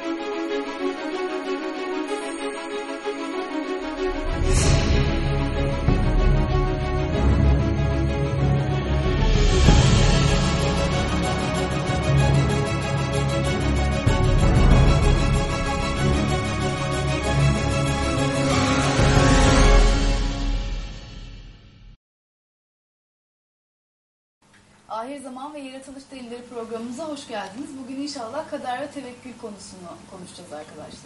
Ahir Zaman ve Yaratılış Delilleri programımıza hoş geldiniz. Bugün inşallah kader ve tevekkül konusunu konuşacağız arkadaşlar.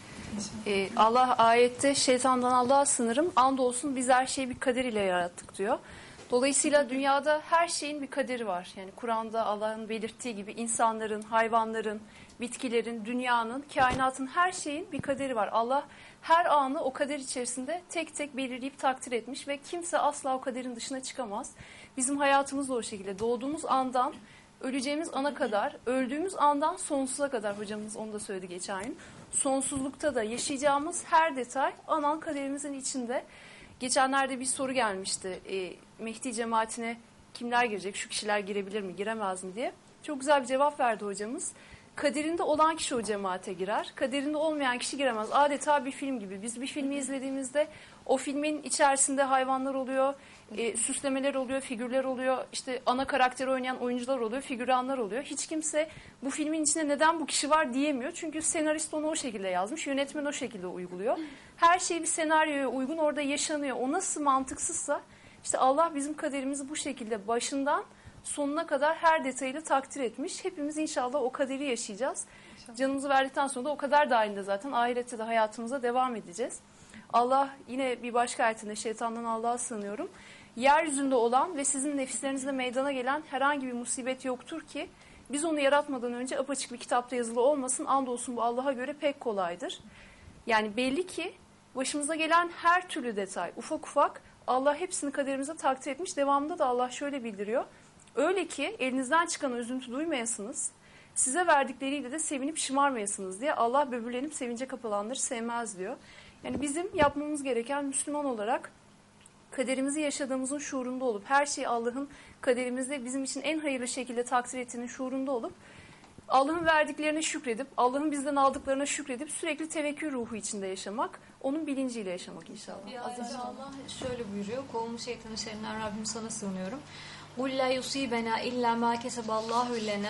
Allah ayette şeytandan Allah'a sınırım, andolsun biz her şeyi bir kader ile yarattık diyor. Dolayısıyla dünyada her şeyin bir kaderi var. Yani Kur'an'da Allah'ın belirttiği gibi insanların, hayvanların, bitkilerin, dünyanın, kainatın her şeyin bir kaderi var. Allah her anı o kader içerisinde tek tek belirleyip takdir etmiş ve kimse asla o kaderin dışına çıkamaz. Bizim hayatımız da o şekilde. Doğduğumuz andan öleceğimiz ana kadar, öldüğümüz andan sonsuza kadar, hocamız onu da söyledi geçen gün. Sonsuzlukta da yaşayacağımız her detay anan kaderimizin içinde. Geçenlerde bir soru gelmişti. Mehdi cemaatine kimler girecek, şu kişiler girebilir mi, giremez mi diye. Çok güzel bir cevap verdi hocamız. Kaderinde olan kişi o cemaate girer. Kaderinde olmayan kişi giremez. Adeta bir film gibi. Biz bir filmi izlediğimizde o filmin içerisinde hayvanlar oluyor, süslemeler oluyor, figürler oluyor, işte ana karakteri oynayan oyuncular oluyor, figüranlar oluyor. Hiç kimse bu filmin içinde neden bu kişi var diyemiyor. Çünkü senarist onu o şekilde yazmış, yönetmen o şekilde uyguluyor. Her şey bir senaryoya uygun orada yaşanıyor. O nasıl mantıksızsa işte Allah bizim kaderimizi bu şekilde başından sonuna kadar her detayıyla takdir etmiş. Hepimiz inşallah o kaderi yaşayacağız. Canımızı verdikten sonra da o kadar dahilinde zaten ahirette de hayatımıza devam edeceğiz. Allah yine bir başka ayetinde şeytandan Allah'a sığınıyorum. Yeryüzünde olan ve sizin nefislerinizle meydana gelen herhangi bir musibet yoktur ki biz onu yaratmadan önce apaçık bir kitapta yazılı olmasın. Andolsun bu Allah'a göre pek kolaydır. Yani belli ki başımıza gelen her türlü detay ufak ufak Allah hepsini kaderimize takdir etmiş. Devamında da Allah şöyle bildiriyor. Öyle ki elinizden çıkan üzüntü duymayasınız, size verdikleriyle de sevinip şımarmayasınız diye Allah böbürlenip sevince kapılanları sevmez diyor. Yani bizim yapmamız gereken Müslüman olarak kaderimizi yaşadığımızın şuurunda olup her şeyi Allah'ın kaderimizde bizim için en hayırlı şekilde takdir ettiğinin şuurunda olup Allah'ın verdiklerine şükredip Allah'ın bizden aldıklarına şükredip sürekli tevekkül ruhu içinde yaşamak, onun bilinciyle yaşamak inşallah. Bir ayette Allah şöyle buyuruyor. Kovulmuş şeytanın şerrinden Rabbim sana sığınıyorum. قُلْ لَا يُصِيبَنَا اِلَّا مَا كَسَبَ اللّٰهُ لَنَا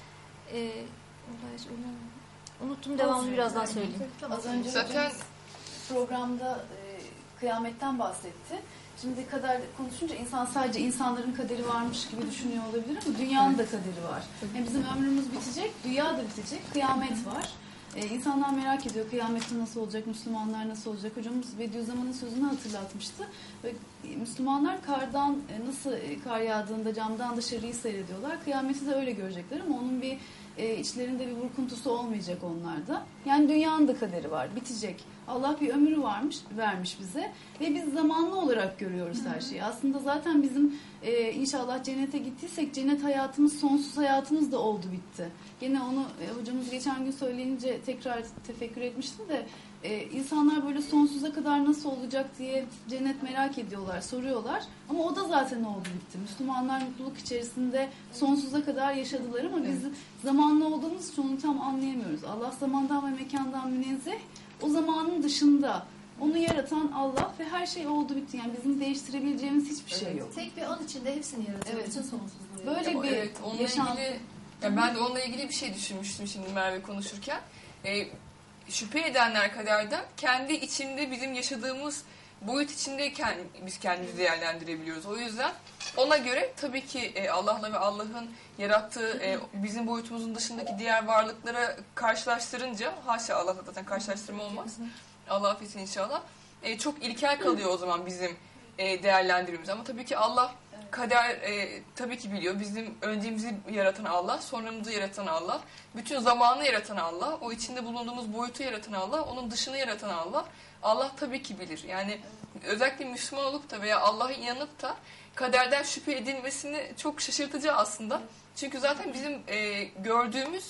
Unuttum, devamını birazdan söyleyeyim. Az önce zaten programda kıyametten bahsetti. Şimdi kader konuşunca insan sadece insanların kaderi varmış gibi düşünüyor olabilir ama dünyanın da kaderi var. Yani bizim ömrümüz bitecek, dünya da bitecek, kıyamet var. İnsanlar merak ediyor kıyamette nasıl olacak, Müslümanlar nasıl olacak. Hocamız Bediüzzaman'ın sözünü hatırlatmıştı. Ve Müslümanlar kardan nasıl kar yağdığında camdan dışarıyı seyrediyorlar. Kıyameti de öyle görecekler ama onun bir içlerinde bir burkuntusu olmayacak onlarda. Yani dünyanın da kaderi var, bitecek. Allah bir ömrü vermiş bize ve biz zamanlı olarak görüyoruz her şeyi. Aslında zaten bizim inşallah cennete gittiysek cennet hayatımız, sonsuz hayatımız da oldu bitti. Gene onu hocamız geçen gün söyleyince tekrar tefekkür etmiştim de insanlar böyle sonsuza kadar nasıl olacak diye cennet merak ediyorlar, soruyorlar. Ama o da zaten oldu bitti. Müslümanlar mutluluk içerisinde sonsuza kadar yaşadılar ama biz zamanlı olduğumuz için onu tam anlayamıyoruz. Allah zamandan ve mekandan münezzeh. O zamanın dışında onu yaratan Allah ve her şey oldu bitti. Yani bizim değiştirebileceğimiz hiçbir şey yok. Tek bir an içinde hepsini yaratıyor. Evet. Bütün sonsuzluğu. Böyle bir yaşantı. Ben de onunla ilgili bir şey düşünmüştüm şimdi Merve konuşurken. Şüphe edenler kaderden kendi içinde bizim yaşadığımız boyut içindeyken biz kendimizi değerlendirebiliyoruz. O yüzden ona göre tabii ki Allah'la ve Allah'ın yarattığı bizim boyutumuzun dışındaki diğer varlıklara karşılaştırınca, haşa Allah'la zaten karşılaştırma olmaz. Allah affetsin inşallah. Çok ilkel kalıyor o zaman bizim değerlendirmemiz. Ama tabii ki Allah kader tabii ki biliyor. Bizim öncemizi yaratan Allah, sonramızı yaratan Allah, bütün zamanı yaratan Allah, o içinde bulunduğumuz boyutu yaratan Allah, onun dışını yaratan Allah. Allah tabii ki bilir. Yani özellikle Müslüman olup da veya Allah'a inanıp da kaderden şüphe edilmesini çok şaşırtıcı aslında. Çünkü zaten bizim gördüğümüz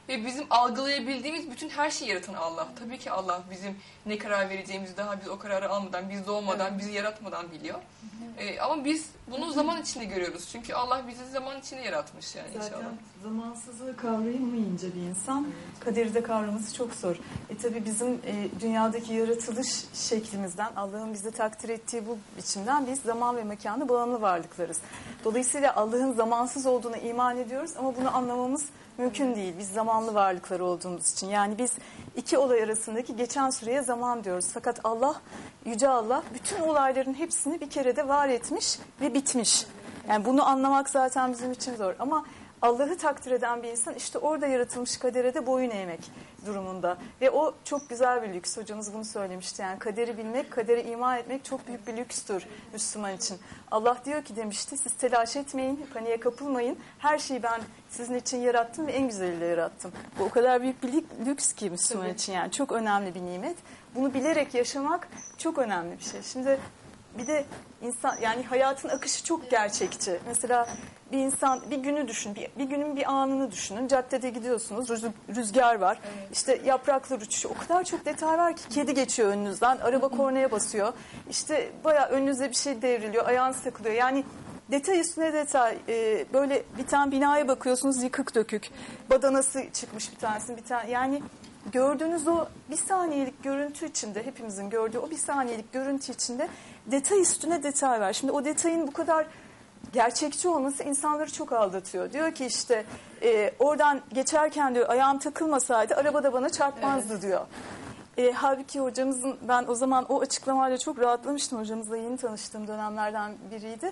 ve bizim algılayabildiğimiz bütün her şeyi yaratan Allah. Tabii ki Allah bizim ne karar vereceğimizi daha biz o kararı almadan, biz doğmadan, bizi yaratmadan biliyor. Ama biz bunu zaman içinde görüyoruz. Çünkü Allah bizi zaman içinde yaratmış yani Zaten inşallah. zamansızlığı kavrayamayınca bir insan kaderi de kavraması çok zor. Tabii bizim dünyadaki yaratılış şeklimizden, Allah'ın bize takdir ettiği bu biçimden biz zaman ve mekana bağımlı varlıklarız. Dolayısıyla Allah'ın zamansız olduğuna iman ediyoruz ama bunu anlamamız mümkün değil. Biz zamanlı varlıklar olduğumuz için. Yani biz iki olay arasındaki geçen süreye zaman diyoruz. Fakat Allah, Yüce Allah bütün olayların hepsini bir kerede var etmiş ve bitmiş. Yani bunu anlamak zaten bizim için zor. Ama Allah'ı takdir eden bir insan işte orada yaratılmış kadere de boyun eğmek durumunda. Ve o çok güzel bir lüks. Hocamız bunu söylemişti. Yani kaderi bilmek, kadere iman etmek çok büyük bir lükstür Müslüman için. Allah diyor ki demişti, siz telaş etmeyin, paniğe kapılmayın. Her şeyi ben sizin için yarattım ve en güzeliyle yarattım. Bu o kadar büyük bir lüks ki Müslüman için, yani çok önemli bir nimet. Bunu bilerek yaşamak çok önemli bir şey. Şimdi bir de insan, yani hayatın akışı çok gerçekçi. Mesela bir insan bir günü düşün, bir günün bir anını düşünün. Caddede gidiyorsunuz, rüzgar var. Evet. İşte yapraklar uçuşuyor. O kadar çok detay var ki, kedi geçiyor önünüzden, araba kornaya basıyor. İşte bayağı önünüze bir şey devriliyor, ayağınız takılıyor. Yani detay üstüne detay. Böyle bir tane binaya bakıyorsunuz, yıkık dökük. Badanası çıkmış bir tanesinin, bir tane. Yani gördüğünüz o bir saniyelik görüntü içinde, hepimizin gördüğü o bir saniyelik görüntü içinde detay üstüne detay var. Şimdi o detayın bu kadar gerçekçi olması insanları çok aldatıyor. Diyor ki işte oradan geçerken diyor ayağım takılmasaydı araba da bana çarpmazdı, evet, diyor. Halbuki hocamızın, ben o zaman o açıklamayla çok rahatlamıştım. Hocamızla yeni tanıştığım dönemlerden biriydi.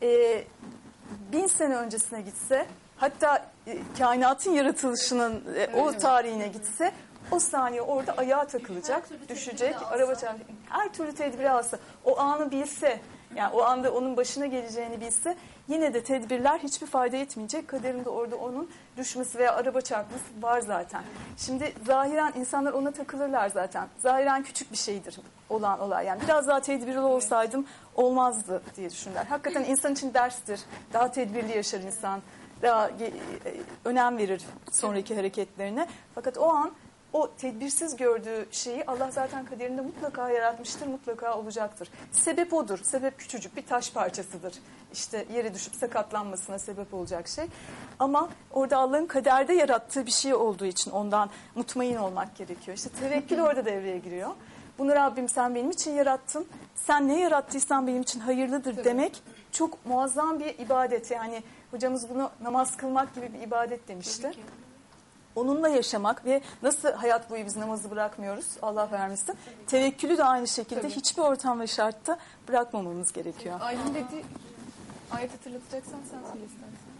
1000 sene öncesine gitse, hatta kainatın yaratılışının o tarihine gitse, o saniye orada ayağa takılacak, düşecek, araba çarpacak. Her türlü tedbiri alsa, o anı bilse, yani o anda onun başına geleceğini bilse, yine de tedbirler hiçbir fayda etmeyecek. Kaderinde orada onun düşmesi veya araba çarpması var zaten. Şimdi zahiren insanlar ona takılırlar zaten. Zahiren küçük bir şeydir olan olay. Yani biraz daha tedbirli olsaydım olmazdı diye düşünürler. Hakikaten insan için derstir. Daha tedbirli yaşar insan. Daha önem verir sonraki hareketlerine. Fakat o an o tedbirsiz gördüğü şeyi Allah zaten kaderinde mutlaka yaratmıştır, mutlaka olacaktır. Sebep odur. Sebep küçücük bir taş parçasıdır. İşte yere düşüp sakatlanmasına sebep olacak şey. Ama orada Allah'ın kaderde yarattığı bir şey olduğu için ondan mutmain olmak gerekiyor. İşte tevekkül orada devreye giriyor. Bunu Rabbim sen benim için yarattın. Sen ne yarattıysan benim için hayırlıdır demek çok muazzam bir ibadet. Yani hocamız bunu namaz kılmak gibi bir ibadet demişti. Onunla yaşamak ve nasıl hayat boyu biz namazı bırakmıyoruz, Allah vermesin. Tevekkülü de aynı şekilde, tabii, hiçbir ortam ve şartta bırakmamamız gerekiyor. Aylin dedi, ayet hatırlatacaksan sen söyle istersen.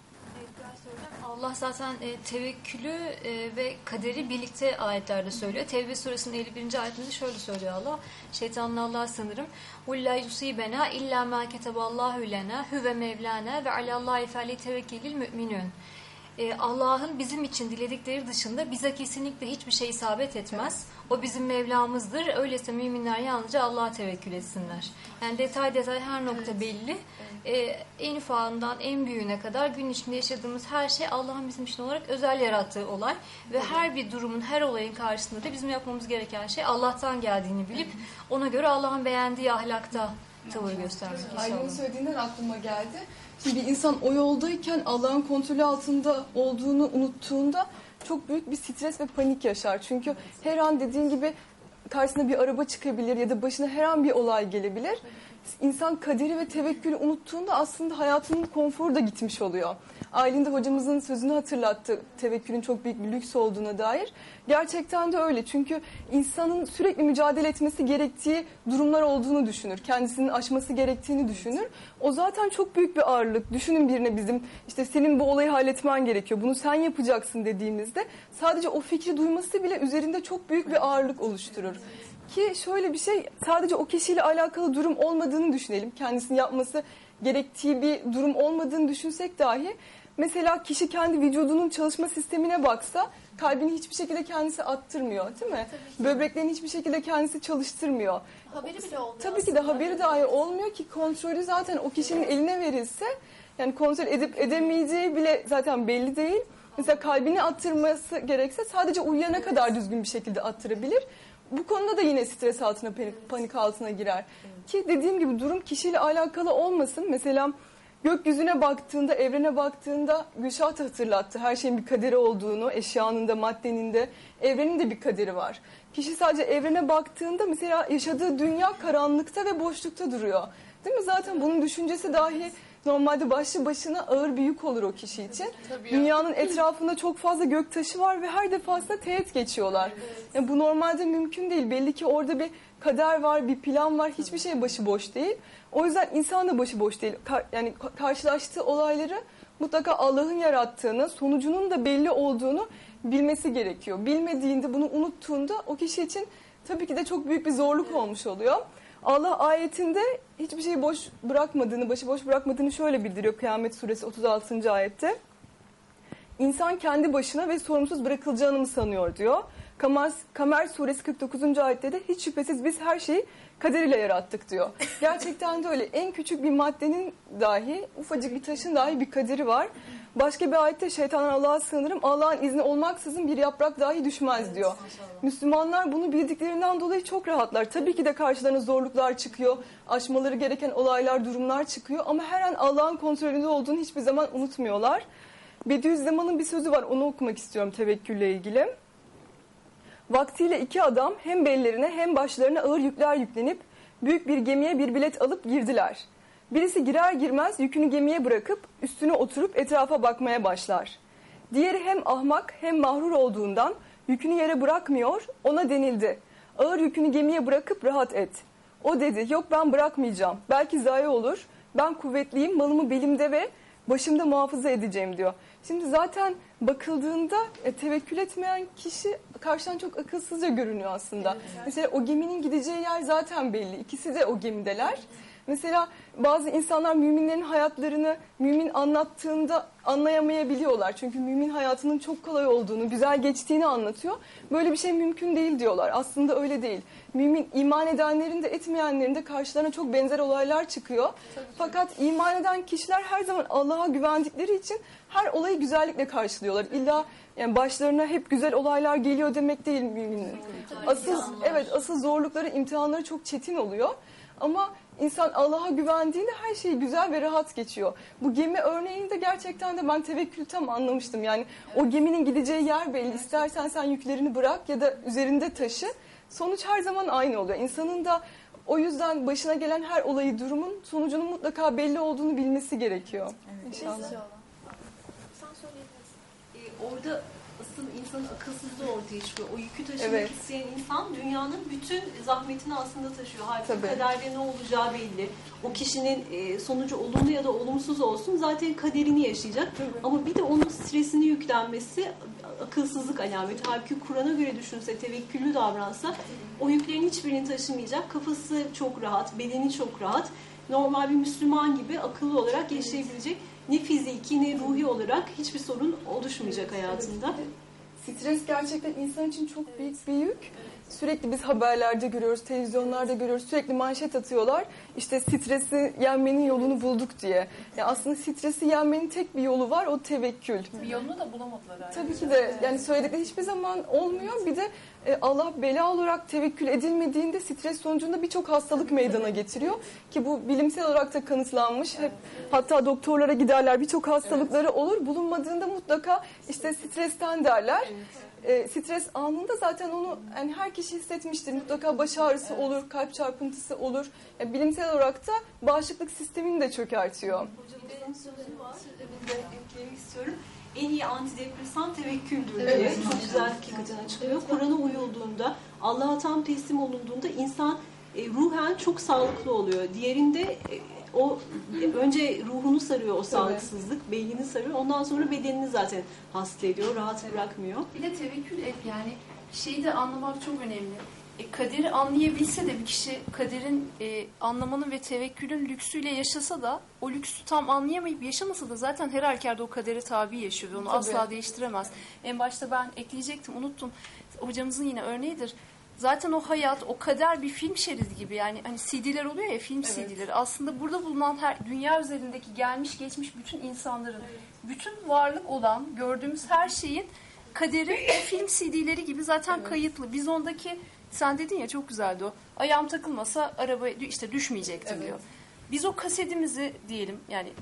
Allah zaten tevekkülü ve kaderi birlikte ayetlerde söylüyor. Tevbe suresinin 51. ayetinde şöyle söylüyor Allah. Şeytanla Allah'a sınırım. وَلَّا يُصِيبَنَا اِلَّا مَا كَتَبَ اللّٰهُ لَنَا هُوَ مَوْلَانَا وَعَلَى اللّٰهِ فَلْيَتَوَكَّلِ الْمُؤْمِنُونَ. Allah'ın bizim için diledikleri dışında bize kesinlikle hiçbir şey isabet etmez. O bizim Mevlamızdır. Öyleyse müminler yalnızca Allah'a tevekkül etsinler. Yani detay detay her nokta belli. En ufağından en büyüğüne kadar gün içinde yaşadığımız her şey Allah'ın bizim için olarak özel yarattığı olay. Ve her bir durumun, her olayın karşısında da bizim yapmamız gereken şey Allah'tan geldiğini bilip ona göre Allah'ın beğendiği ahlakta tavır göstermek inşallah. Aylin'in söylediğinden aklıma geldi. Şimdi insan o yoldayken Allah'ın kontrolü altında olduğunu unuttuğunda çok büyük bir stres ve panik yaşar. Çünkü her an dediğin gibi karşısına bir araba çıkabilir ya da başına her an bir olay gelebilir. İnsan kaderi ve tevekkülü unuttuğunda aslında hayatının konforu da gitmiş oluyor. Aylin de hocamızın sözünü hatırlattı, tevekkülün çok büyük bir lüks olduğuna dair. Gerçekten de öyle, çünkü insanın sürekli mücadele etmesi gerektiği durumlar olduğunu düşünür. Kendisinin aşması gerektiğini düşünür. O zaten çok büyük bir ağırlık. Düşünün birine bizim işte senin bu olayı halletmen gerekiyor, bunu sen yapacaksın dediğimizde sadece o fikri duyması bile üzerinde çok büyük bir ağırlık oluşturur. Ki şöyle bir şey, sadece o kişiyle alakalı durum olmadığını düşünelim. Kendisinin yapması gerektiği bir durum olmadığını düşünsek dahi, mesela kişi kendi vücudunun çalışma sistemine baksa kalbini hiçbir şekilde kendisi attırmıyor, değil mi? Böbreklerini hiçbir şekilde kendisi çalıştırmıyor. Haberi bile olmuyor. Tabii ki de haberi dahi olmuyor ki kontrolü zaten o kişinin eline verilse, yani kontrol edip edemeyeceği bile zaten belli değil. Mesela kalbini attırması gerekse sadece uyuyana kadar düzgün bir şekilde attırabilir. Bu konuda da yine stres altına, panik altına girer. Ki dediğim gibi durum kişiyle alakalı olmasın. Mesela gökyüzüne baktığında, evrene baktığında Gülşah da hatırlattı. Her şeyin bir kaderi olduğunu, eşyanın da, maddenin de, evrenin de bir kaderi var. Kişi sadece evrene baktığında mesela yaşadığı dünya karanlıkta ve boşlukta duruyor. Değil mi? Zaten bunun düşüncesi dahi normalde başlı başına ağır bir yük olur o kişi için. Dünyanın etrafında çok fazla göktaşı var ve her defasında teğet geçiyorlar. Yani bu normalde mümkün değil. Belli ki orada bir kader var, bir plan var. Hiçbir şey başıboş değil. O yüzden insan da başıboş değil. Yani karşılaştığı olayları mutlaka Allah'ın yarattığını, sonucunun da belli olduğunu bilmesi gerekiyor. Bilmediğinde, bunu unuttuğunda o kişi için tabii ki de çok büyük bir zorluk olmuş oluyor. Allah ayetinde hiçbir şeyi boş bırakmadığını, başıboş bırakmadığını şöyle bildiriyor Kıyamet Suresi 36. ayette. İnsan kendi başına ve sorumsuz bırakılacağını mı sanıyor diyor. Kamer Suresi 49. ayette de hiç şüphesiz biz her şeyi kaderiyle yarattık diyor. Gerçekten de öyle. En küçük bir maddenin dahi, ufacık bir taşın dahi bir kaderi var. Başka bir ayette şeytandan Allah'a sığınırım. Allah'ın izni olmaksızın bir yaprak dahi düşmez diyor. Müslümanlar bunu bildiklerinden dolayı çok rahatlar. Tabii ki de karşılarına zorluklar çıkıyor. Aşmaları gereken olaylar, durumlar çıkıyor. Ama her an Allah'ın kontrolünde olduğunu hiçbir zaman unutmuyorlar. Bediüzzaman'ın bir sözü var. Onu okumak istiyorum tevekkülle ilgili. Vaktiyle iki adam hem bellerine hem başlarına ağır yükler yüklenip büyük bir gemiye bir bilet alıp girdiler. Birisi girer girmez yükünü gemiye bırakıp üstüne oturup etrafa bakmaya başlar. Diğeri hem ahmak hem mağrur olduğundan yükünü yere bırakmıyor, ona denildi. Ağır yükünü gemiye bırakıp rahat et. O dedi, yok ben bırakmayacağım, belki zayi olur, ben kuvvetliyim, malımı belimde ve başımda muhafaza edeceğim diyor. Şimdi zaten bakıldığında tevekkül etmeyen kişi karşıdan çok akılsızca görünüyor aslında. Mesela o geminin gideceği yer zaten belli. İkisi de o gemideler. Mesela bazı insanlar müminlerin hayatlarını mümin anlattığında anlayamayabiliyorlar. Çünkü mümin hayatının çok kolay olduğunu, güzel geçtiğini anlatıyor. Böyle bir şey mümkün değil diyorlar. Aslında öyle değil. Mümin iman edenlerin de etmeyenlerin de karşılarına çok benzer olaylar çıkıyor. Fakat iman eden kişiler her zaman Allah'a güvendikleri için her olayı güzellikle karşılıyorlar. İlla yani başlarına hep güzel olaylar geliyor demek değil müminin. Asıl zorlukları, imtihanları çok çetin oluyor. Ama İnsan Allah'a güvendiğinde her şey güzel ve rahat geçiyor. Bu gemi örneğinde gerçekten de ben tevekkülü tam anlamıştım. Yani o geminin gideceği yer belli. İstersen sen yüklerini bırak ya da üzerinde taşı. Sonuç her zaman aynı oluyor. İnsanın da o yüzden başına gelen her olayı, durumun sonucunun mutlaka belli olduğunu bilmesi gerekiyor. Evet. İnşallah. Sen söyleyebilirsin. Orada asıl insanın akılsızlığı ortaya çıkıyor. O yükü taşımak isteyen insan dünyanın bütün zahmetini aslında taşıyor. Halbuki kaderde ne olacağı belli. O kişinin sonucu olumlu ya da olumsuz olsun zaten kaderini yaşayacak. Ama bir de onun stresini yüklenmesi akılsızlık alameti. Halbuki Kur'an'a göre düşünse, tevekküllü davransa o yüklerin hiçbirini taşımayacak. Kafası çok rahat, bedeni çok rahat. Normal bir Müslüman gibi akıllı olarak yaşayabilecek. Ne fiziki ne ruhi olarak hiçbir sorun oluşmayacak hayatında. Stres gerçekten insan için çok büyük bir yük. Sürekli biz haberlerde görüyoruz, televizyonlarda görüyoruz. Sürekli manşet atıyorlar. İşte stresi yenmenin yolunu bulduk diye. Yani aslında stresi yenmenin tek bir yolu var, o tevekkül. Bir yolunu da bulamadılar. Yani. Tabii ki de yani söyledikleri hiçbir zaman olmuyor. Bir de Allah bela olarak tevekkül edilmediğinde stres sonucunda birçok hastalık meydana getiriyor. Ki bu bilimsel olarak da kanıtlanmış. Hep, hatta doktorlara giderler, birçok hastalıkları olur. Bulunmadığında mutlaka işte stresten derler. Stres anında zaten onu yani her kişi hissetmiştir. Mutlaka baş ağrısı olur, kalp çarpıntısı olur. Yani bilimsel olarak da bağışıklık sistemini de çökertiyor. Hocamın sözü var. Ben eklemek istiyorum. En iyi antidepresan tevekküldür diye. Çok güzel hakikaten açıklıyor. Kur'an'a uyulduğunda, Allah'a tam teslim olunduğunda insan ruhen çok sağlıklı oluyor. Diğerinde o önce ruhunu sarıyor o sağlıksızlık, beynini sarıyor. Ondan sonra bedenini zaten hasta ediyor, rahat bırakmıyor. Bir de tevekkül yani şeyi de anlamak çok önemli. Kaderi anlayabilse de bir kişi kaderin anlamanın ve tevekkülün lüksüyle yaşasa da o lüksü tam anlayamayıp yaşamasa da zaten her halükarda o kadere tabi yaşıyor ve onu asla değiştiremez. En başta ben ekleyecektim, unuttum. Hocamızın yine örneğidir. Zaten o hayat, o kader bir film şeridi gibi. Yani hani CD'ler oluyor ya, film CD'leri. Aslında burada bulunan dünya üzerindeki gelmiş geçmiş bütün insanların, bütün varlık olan, gördüğümüz her şeyin kaderi o film CD'leri gibi zaten kayıtlı. Biz ondaki, sen dedin ya, çok güzeldi o. Ayağım takılmasa araba işte düşmeyecektim diyor. Biz o kasetimizi diyelim, yani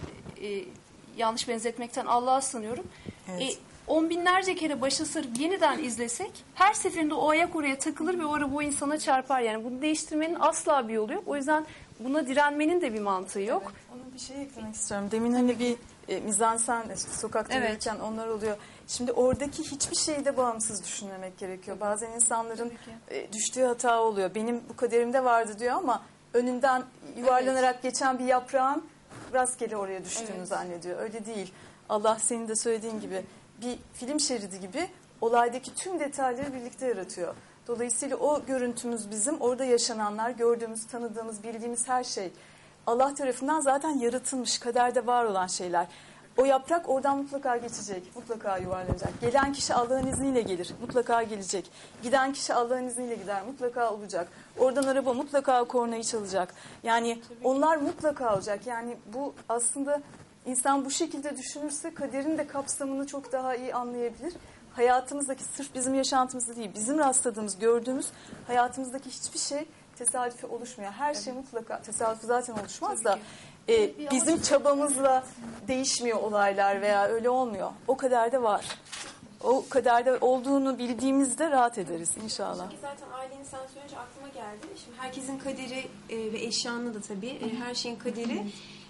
yanlış benzetmekten Allah'a sığınıyorum. Evet. 10 binlerce kere başa sarıp yeniden izlesek her seferinde o ayak oraya takılır ve o araba o insana çarpar. Yani bunu değiştirmenin asla bir yolu yok. O yüzden buna direnmenin de bir mantığı yok. Onun bir şey eklemek istiyorum. Demin hani bir mizansen, işte sokakta yürürken onlar oluyor. Şimdi oradaki hiçbir şeyi de bağımsız düşünmemek gerekiyor. Bazen insanların düştüğü hata oluyor. Benim bu kaderimde vardı diyor ama önünden yuvarlanarak geçen bir yaprağın rastgele oraya düştüğünü zannediyor. Öyle değil. Allah senin de söylediğin gibi bir film şeridi gibi olaydaki tüm detayları birlikte yaratıyor. Dolayısıyla o görüntümüz bizim, orada yaşananlar, gördüğümüz, tanıdığımız, bildiğimiz her şey Allah tarafından zaten yaratılmış, kaderde var olan şeyler. O yaprak oradan mutlaka geçecek, mutlaka yuvarlanacak. Gelen kişi Allah'ın izniyle gelir, mutlaka gelecek. Giden kişi Allah'ın izniyle gider, mutlaka olacak. Oradan araba mutlaka kornayı çalacak. Yani onlar mutlaka olacak. Yani bu aslında insan bu şekilde düşünürse kaderin de kapsamını çok daha iyi anlayabilir. Hayatımızdaki, sırf bizim yaşantımızda değil, bizim rastladığımız, gördüğümüz hayatımızdaki hiçbir şey tesadüfe oluşmuyor. Her şey mutlaka, tesadüf zaten oluşmaz da bizim çabamızla değişmiyor olaylar veya öyle olmuyor. O kaderde var. O kaderde olduğunu bildiğimizde rahat ederiz inşallah. Çünkü zaten ailenin sen söyleyince aklıma geldi. Şimdi herkesin kaderi ve eşyanın da tabii her şeyin kaderi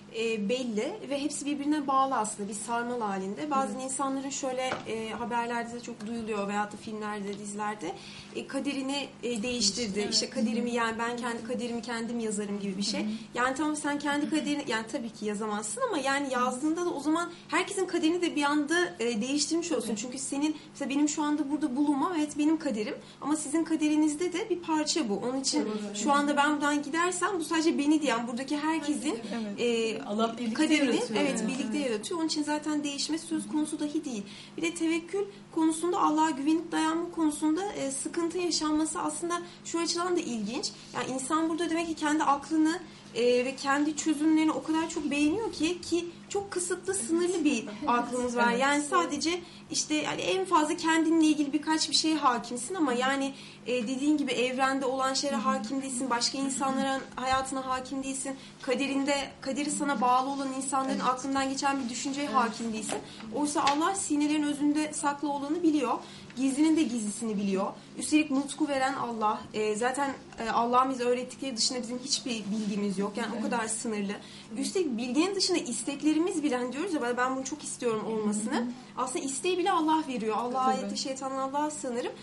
belli ve hepsi birbirine bağlı aslında bir sarmal halinde. Bazen insanların şöyle haberlerde de çok duyuluyor veyahut da filmlerde, dizilerde kaderini değiştirdi. İşte kaderimi, yani ben kendi kaderimi kendim yazarım gibi bir şey. Yani tamam, sen kendi kaderini yani tabii ki yazamazsın ama yani yazdığında da o zaman herkesin kaderini de bir anda değiştirmiş olsun. Çünkü senin, mesela benim şu anda burada bulunmam evet benim kaderim ama sizin kaderinizde de bir parça bu. Onun için şu anda ben buradan gidersem bu sadece beni diyen buradaki herkesin Allah birlikte kaderini yaratıyor. birlikte yaratıyor. Onun için zaten değişme söz konusu dahi değil. Bir de tevekkül konusunda, Allah'a güvenip dayanma konusunda sıkıntı yaşanması aslında şu açıdan da ilginç. Yani insan burada demek ki kendi aklını ve kendi çözümlerini o kadar çok beğeniyor ki çok kısıtlı, sınırlı bir aklımız var. Yani sadece işte yani en fazla kendinle ilgili birkaç bir şeye hakimsin ama yani dediğin gibi evrende olan şeylere hakim değilsin. Başka insanların hayatına hakim değilsin. Kaderi sana bağlı olan insanların aklından geçen bir düşünceye hakim değilsin. Oysa Allah sinelerin özünde saklı olanı biliyor. Gizlinin de gizlisini biliyor. Üstelik nutku veren Allah. Zaten Allah'ın bize öğrettikleri dışında bizim hiçbir bilgimiz yok. Yani o kadar sınırlı. Üstelik bilginin dışında isteklerimiz bile, hani diyoruz ya ben bunu çok istiyorum olmasını. Aslında isteği bile Allah veriyor. Allah ayette şeytandan Allah'a sığınırım.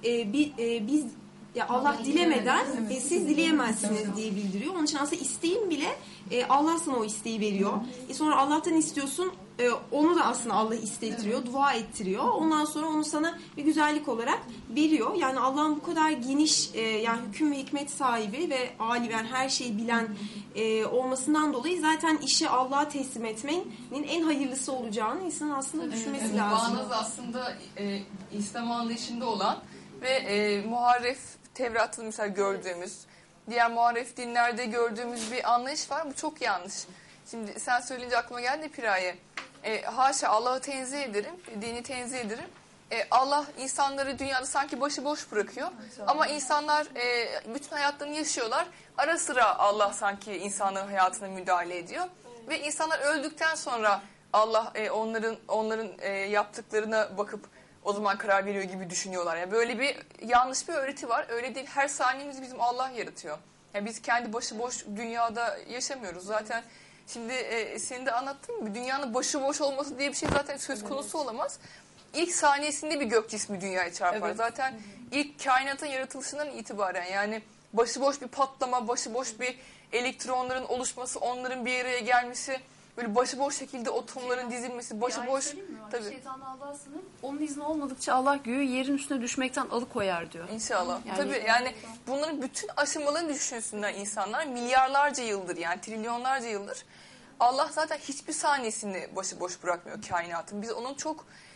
Biz ya Allah dilemeden siz dileyemezsiniz diye bildiriyor. Onun için aslında isteğin bile Allah sana o isteği veriyor. Sonra Allah'tan istiyorsun, onu da aslında Allah istettiriyor, dua ettiriyor. Ondan sonra onu sana bir güzellik olarak veriyor. Yani Allah'ın bu kadar geniş yani hüküm ve hikmet sahibi ve alim, yani her şeyi bilen olmasından dolayı zaten işi Allah'a teslim etmenin en hayırlısı olacağını insanın aslında düşünmesi lazım. Bağnaz aslında İslam anlayışında olan ve muharref Tevrat'ta mesela gördüğümüz, diğer muharref dinlerde gördüğümüz bir anlayış var. Bu çok yanlış. Şimdi sen söyleyince aklıma geldi Piraye. Haşa, Allah'ı tenzih ederim, dini tenzih ederim. Allah insanları dünyada sanki başıboş bırakıyor. Ama insanlar bütün hayatlarını yaşıyorlar. Ara sıra Allah sanki insanların hayatına müdahale ediyor. Ve insanlar öldükten sonra Allah onların yaptıklarına bakıp o zaman karar veriyor gibi düşünüyorlar. Yani böyle bir yanlış bir öğreti var. Öyle değil. Her saniyemizi bizim Allah yaratıyor. Yani biz kendi başıboş dünyada yaşamıyoruz. Zaten şimdi senin de anlattın mı? Dünyanın başıboş olması diye bir şey zaten söz konusu olamaz. İlk saniyesinde bir gök cismi dünyaya çarpar. Zaten ilk kainatın yaratılışından itibaren yani başıboş bir patlama, başıboş bir elektronların oluşması, onların bir araya gelmesi, böyle başıboş şekilde atomların dizilmesi, başıboş. Tabii. Şeytan Allah'a sınır. Onun izni olmadıkça Allah göğü yerin üstüne düşmekten alıkoyar diyor. İnşallah. Tabii yani bunların bütün aşamalarını düşünsünler insanlar. Milyarlarca yıldır, yani trilyonlarca yıldır. Allah zaten hiçbir saniyesini başıboş bırakmıyor kainatın. Biz onun çok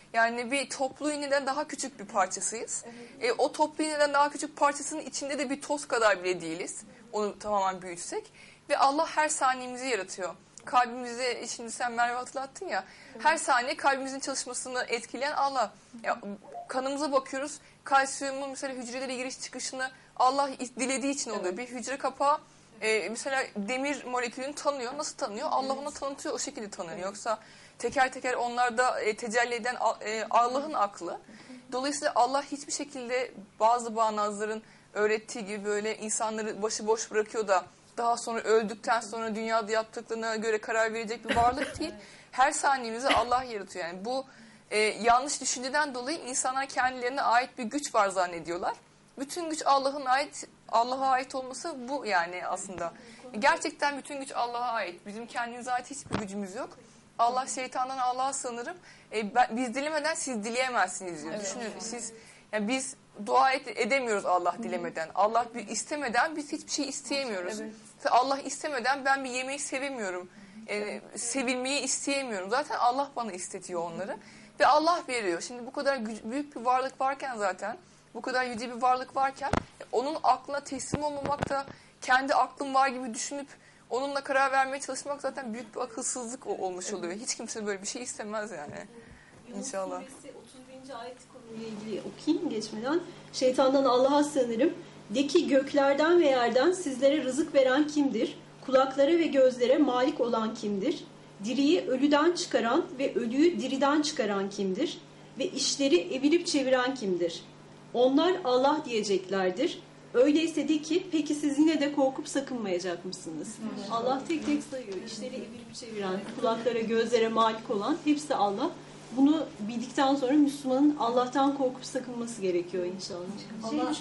Yani bir toplu iğneden daha küçük bir parçasıyız. O toplu iğneden daha küçük parçasının içinde de bir toz kadar bile değiliz. Onu tamamen büyütsek. Ve Allah her saniyemizi yaratıyor. Kalbimizi, şimdi sen Merve hatırlattın ya, her saniye kalbimizin çalışmasını etkileyen Allah. Ya, kanımıza bakıyoruz, kalsiyumun mesela hücrelere giriş çıkışını Allah dilediği için oluyor. Bir hücre kapağı mesela demir molekülünü tanıyor. Nasıl tanıyor? Allah ona tanıtıyor, o şekilde tanıyor. Yoksa teker teker onlarda tecelli eden Allah'ın aklı. Dolayısıyla Allah hiçbir şekilde bazı bağnazların öğrettiği gibi böyle insanları başıboş bırakıyor da daha sonra öldükten sonra dünyada yaptıklarına göre karar verecek bir varlık değil. Her saniyemizi Allah yaratıyor. Yani bu yanlış düşünceden dolayı insanlar kendilerine ait bir güç var zannediyorlar. Bütün güç Allah'a ait olması bu yani aslında. Gerçekten bütün güç Allah'a ait. Bizim kendimize ait hiçbir gücümüz yok. Allah şeytandan Allah'a sığınırım. Biz dilemeden siz dileyemezsiniz diyor. Evet. Düşünün siz, yani biz dua edemiyoruz Allah dilemeden. Allah istemeden biz hiçbir şey isteyemiyoruz. Evet. Allah istemeden ben bir yemeği sevemiyorum. Sevilmeyi isteyemiyorum. Zaten Allah bana istetiyor onları. Ve Allah veriyor. Şimdi bu kadar büyük bir varlık varken zaten, bu kadar yüce bir varlık varken onun aklına teslim olmamak da kendi aklım var gibi düşünüp onunla karar vermeye çalışmak zaten büyük bir akılsızlık olmuş oluyor. Hiç kimse böyle bir şey istemez yani. İnşallah. Yunus Suresi 31. ayet konuyla ilgili okuyayım geçmeden. Şeytandan Allah'a sığınırım. De ki göklerden ve yerden sizlere rızık veren kimdir? Kulaklara ve gözlere malik olan kimdir? Diriyi ölüden çıkaran ve ölüyü diriden çıkaran kimdir? Ve işleri evirip çeviren kimdir? Onlar Allah diyeceklerdir. Öyleyse de ki peki siz yine de korkup sakınmayacak mısınız? Allah tek tek sayıyor. İşleri evirip çeviren, kulaklara, gözlere malik olan hepsi Allah. Bunu bildikten sonra Müslümanın Allah'tan korkup sakınması gerekiyor inşallah. Allah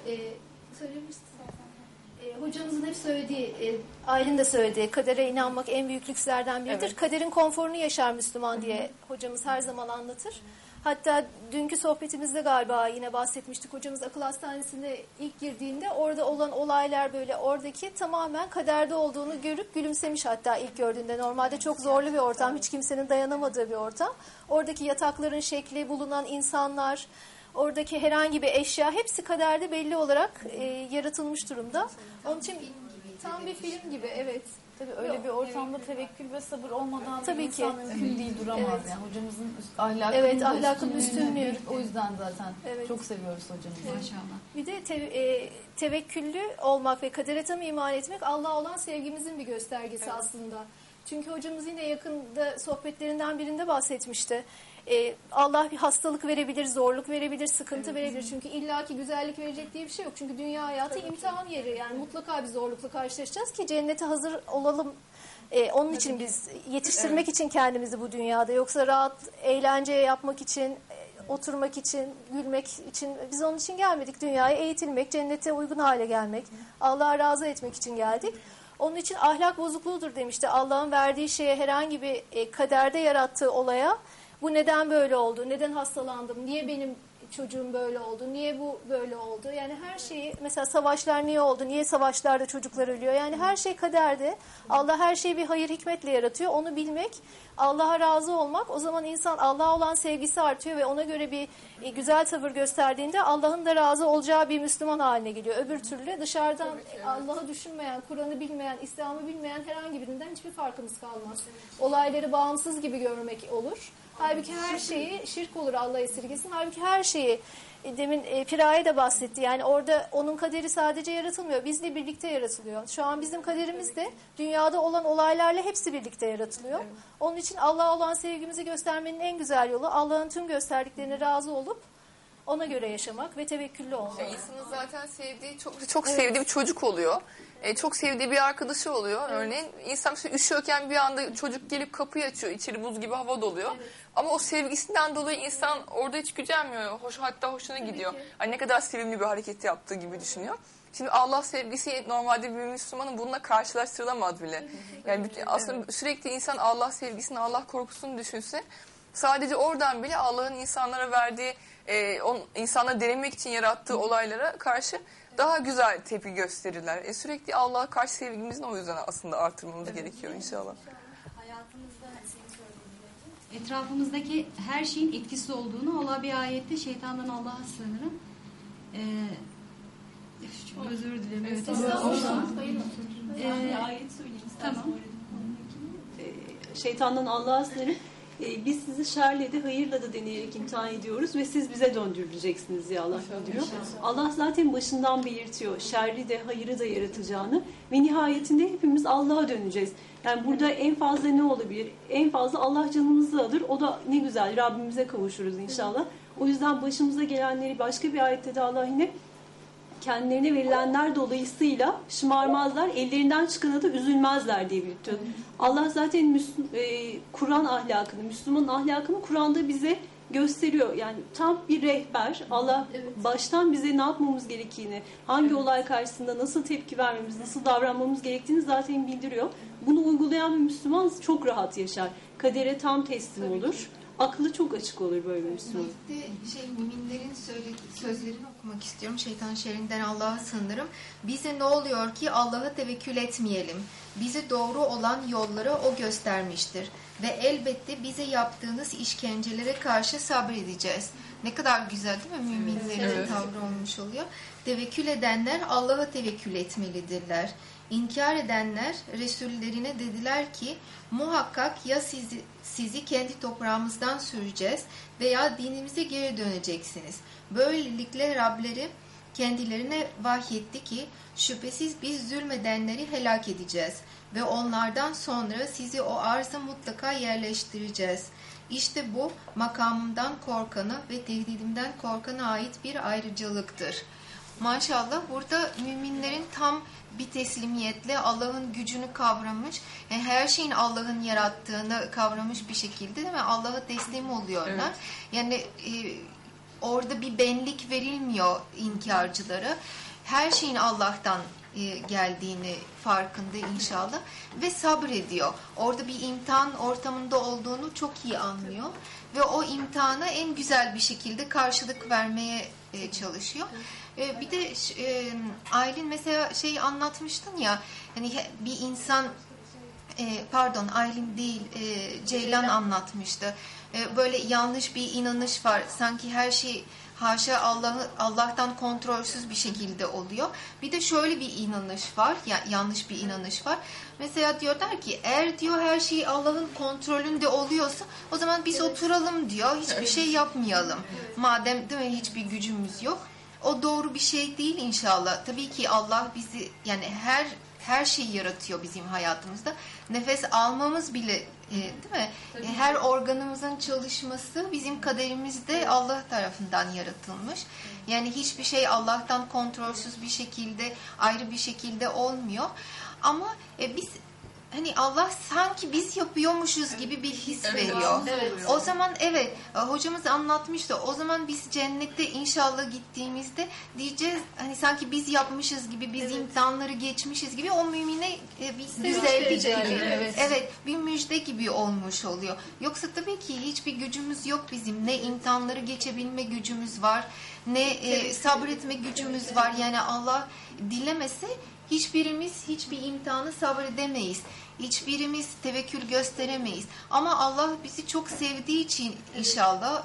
söylemişti zaten. Hocamızın hep söylediği, Aylin de söylediği, kadere inanmak en büyük lükslerden biridir. Evet. Kaderin konforunu yaşar Müslüman diye hocamız her zaman anlatır. Hatta dünkü sohbetimizde galiba yine bahsetmiştik. Hocamız akıl hastanesine ilk girdiğinde orada olan olaylar böyle oradaki tamamen kaderde olduğunu görüp gülümsemiş hatta ilk gördüğünde. Normalde çok zorlu bir ortam, hiç kimsenin dayanamadığı bir ortam. Oradaki yatakların şekli, bulunan insanlar, oradaki herhangi bir eşya hepsi kaderde belli olarak yaratılmış durumda. Onun için tam bir film gibi, evet. Tabii öyle bir ortamda tevekkül ve sabır olmadan tabii insan ki mümkün değil, duramaz evet. yani. Hocamızın ahlakın üstünlüğü. O yüzden zaten evet. çok seviyoruz hocamızı. Evet. Maşallah. Bir de tevekküllü olmak ve kadere tam iman etmek Allah'a olan sevgimizin bir göstergesi evet. aslında. Çünkü hocamız yine yakında sohbetlerinden birinde bahsetmişti. Allah bir hastalık verebilir, zorluk verebilir, sıkıntı verebilir. Çünkü illaki güzellik verecek diye bir şey yok. Çünkü dünya hayatı imtihan yeri. Yani mutlaka bir zorlukla karşılaşacağız ki cennete hazır olalım. Onun için biz yetiştirmek için kendimizi bu dünyada. Yoksa rahat eğlence yapmak için, oturmak için, gülmek için biz onun için gelmedik. Dünyaya eğitilmek, cennete uygun hale gelmek, Allah'a razı etmek için geldik. Onun için ahlak bozukluğudur demişti. Allah'ın verdiği şeye herhangi bir kaderde yarattığı olaya bu neden böyle oldu, neden hastalandım, niye benim çocuğum böyle oldu, niye bu böyle oldu? Yani her şeyi, mesela savaşlar niye oldu, niye savaşlarda çocuklar ölüyor? Yani her şey kaderde. Allah her şeyi bir hayır hikmetle yaratıyor. Onu bilmek, Allah'a razı olmak. O zaman insan Allah'a olan sevgisi artıyor ve ona göre bir güzel tavır gösterdiğinde Allah'ın da razı olacağı bir Müslüman haline geliyor. Öbür türlü dışarıdan Allah'ı düşünmeyen, Kur'an'ı bilmeyen, İslam'ı bilmeyen herhangi birinden hiçbir farkımız kalmaz. Olayları bağımsız gibi görmek olur. Halbuki her şeyi şirk olur, Allah esirgesin. Halbuki her şeyi, demin Piraye de bahsetti. Yani orada onun kaderi sadece yaratılmıyor. Bizle birlikte yaratılıyor. Şu an bizim kaderimiz de dünyada olan olaylarla hepsi birlikte yaratılıyor. Evet. Onun için Allah'a olan sevgimizi göstermenin en güzel yolu Allah'ın tüm gösterdiklerine razı olup ona göre yaşamak ve tevekküllü olmak. İnsanın zaten sevdiği, çok evet. sevdiği bir çocuk oluyor. Çok sevdiği bir arkadaşı oluyor. Evet. Örneğin insan mesela üşüyorken bir anda çocuk gelip kapıyı açıyor. İçeri buz gibi hava doluyor. Evet. Ama o sevgisinden dolayı insan orada hiç gücenmiyor. Hatta hoşuna gidiyor. Hani ne kadar sevimli bir hareket yaptığı gibi düşünüyor. Şimdi Allah sevgisi normalde bir Müslümanın bununla karşılaştırılamaz bile. Yani aslında sürekli insan Allah sevgisini, Allah korkusunu düşünse sadece oradan bile Allah'ın insanlara verdiği, insanları denemek için yarattığı olaylara karşı daha güzel tepki gösterirler. Sürekli Allah'a karşı sevgimizin o yüzden aslında artırmamız gerekiyor inşallah. Hayatımızda senin söylediğin etrafımızdaki her şeyin etkisi olduğunu, Allah bir ayette şeytandan Allah'a sığınırım. Özür dilerim. Evet. Ayet söyleyeyim istersen. Tamam. Şeytandan Allah'a sığınırım. Biz sizi şerle de hayırla da deneyerek imtihan ediyoruz ve siz bize döndürüleceksiniz diye Allah diyor. Allah zaten başından belirtiyor şerri de hayırı da yaratacağını ve nihayetinde hepimiz Allah'a döneceğiz. Yani burada en fazla ne olabilir? En fazla Allah canımızı alır. O da ne güzel, Rabbimize kavuşuruz inşallah. O yüzden başımıza gelenleri başka bir ayette de Allah yine kendilerine verilenler dolayısıyla şımarmazlar, ellerinden çıkana da üzülmezler diye belirtiyor. Allah zaten Kur'an ahlakını, Müslümanın ahlakını Kur'an'da bize gösteriyor. Yani tam bir rehber. Allah baştan bize ne yapmamız gerektiğini, hangi olay karşısında nasıl tepki vermemiz, nasıl davranmamız gerektiğini zaten bildiriyor. Bunu uygulayan bir Müslüman çok rahat yaşar. Kadere tam teslim olur. Aklı çok açık olur böyle bir Müslüman. Bir de müminlerin sözlerini okumak istiyorum. Şeytan şerrinden Allah'a sığınırım. Bize ne oluyor ki Allah'a tevekkül etmeyelim. Bize doğru olan yolları O göstermiştir. Ve elbette bize yaptığınız işkencelere karşı sabredeceğiz. Ne kadar güzel değil mi? Müminlerin tavrı olmuş oluyor. Tevekkül edenler Allah'a tevekkül etmelidirler. İnkar edenler Resullerine dediler ki muhakkak ya sizi kendi toprağımızdan süreceğiz veya dinimize geri döneceksiniz. Böylelikle Rableri kendilerine vahyetti ki şüphesiz biz zulmedenleri helak edeceğiz ve onlardan sonra sizi o arza mutlaka yerleştireceğiz. İşte bu makamımdan korkana ve tehdidimden korkana ait bir ayrıcalıktır. Maşallah burada müminlerin tam bir teslimiyetle Allah'ın gücünü kavramış, yani her şeyin Allah'ın yarattığını kavramış bir şekilde değil mi? Allah'a teslim oluyorlar. Evet. Yani orada bir benlik verilmiyor inkarcılara. Her şeyin Allah'tan geldiğini farkında inşallah ve sabrediyor. Orada bir imtihan ortamında olduğunu çok iyi anlıyor ve o imtihana en güzel bir şekilde karşılık vermeye çalışıyor. Bir de Aylin mesela anlatmıştın ya, hani bir insan pardon Aylin değil Ceylan anlatmıştı. Böyle yanlış bir inanış var. Sanki her şey haşa Allah'tan kontrolsüz bir şekilde oluyor. Bir de şöyle bir inanış var, yanlış bir inanış var. Mesela diyorlar ki eğer diyor her şey Allah'ın kontrolünde oluyorsa o zaman biz oturalım diyor, hiçbir şey yapmayalım. Madem değil mi, hiçbir gücümüz yok. O doğru bir şey değil inşallah. Tabii ki Allah bizi yani her şeyi yaratıyor bizim hayatımızda. Nefes almamız bile değil mi? Her organımızın çalışması bizim kaderimizde Allah tarafından yaratılmış. Yani hiçbir şey Allah'tan kontrolsüz bir şekilde, ayrı bir şekilde olmuyor. Ama biz hani Allah sanki biz yapıyormuşuz gibi bir his veriyor. Evet. O zaman hocamız anlatmıştı. O zaman biz cennette inşallah gittiğimizde diyeceğiz hani sanki biz yapmışız gibi, biz imtihanları geçmişiz gibi, o mümine bir güzellik gibi. Evet, bir müjde gibi olmuş oluyor. Yoksa tabii ki hiçbir gücümüz yok bizim. Ne imtihanları geçebilme gücümüz var, ne sabretme gücümüz var. Yani Allah dilemese hiçbirimiz hiçbir imtihanı sabredemeyiz. Hiçbirimiz tevekkül gösteremeyiz. Ama Allah bizi çok sevdiği için inşallah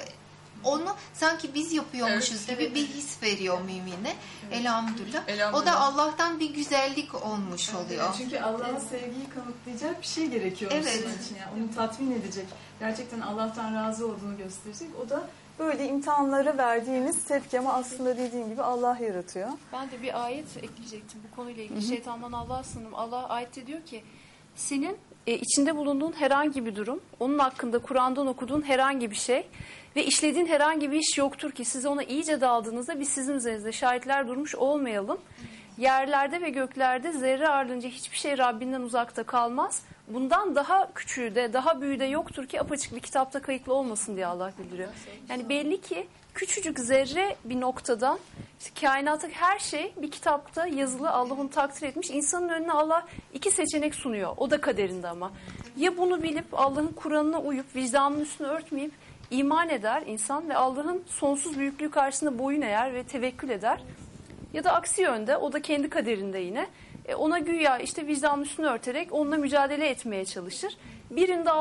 onu sanki biz yapıyormuşuz gibi bir his veriyor mümine. Elhamdülillah. O da Allah'tan bir güzellik olmuş oluyor. Çünkü Allah'ın sevgiyi kanıtlayacak bir şey gerekiyor Müslüman için. Yani onu tatmin edecek. Gerçekten Allah'tan razı olduğunu gösterecek. O da böyle imtihanlara verdiğimiz tepki, ama aslında dediğim gibi Allah yaratıyor. Ben de bir ayet ekleyecektim bu konuyla ilgili. Şeytandan Allah'a sığınırım. Allah ayette diyor ki senin içinde bulunduğun herhangi bir durum, onun hakkında Kur'an'dan okuduğun herhangi bir şey ve işlediğin herhangi bir iş yoktur ki siz ona iyice daldığınızda biz sizin üzerinizde şahitler durmuş olmayalım. Yerlerde ve göklerde zerre ardınca hiçbir şey Rabbinden uzakta kalmaz. Bundan daha küçüğü de daha büyüğü de yoktur ki apaçık bir kitapta kayıtlı olmasın diye Allah bildiriyor. Yani belli ki küçücük zerre bir noktadan kainattaki her şey bir kitapta yazılı, Allah onu takdir etmiş. İnsanın önüne Allah iki seçenek sunuyor. O da kaderinde ama. Ya bunu bilip Allah'ın Kur'an'ına uyup vicdanının üstünü örtmeyip iman eder insan ve Allah'ın sonsuz büyüklüğü karşısında boyun eğer ve tevekkül eder. Ya da aksi yönde o da kendi kaderinde yine ona güya işte vicdanın üstünü örterek onunla mücadele etmeye çalışır. Birinde Allah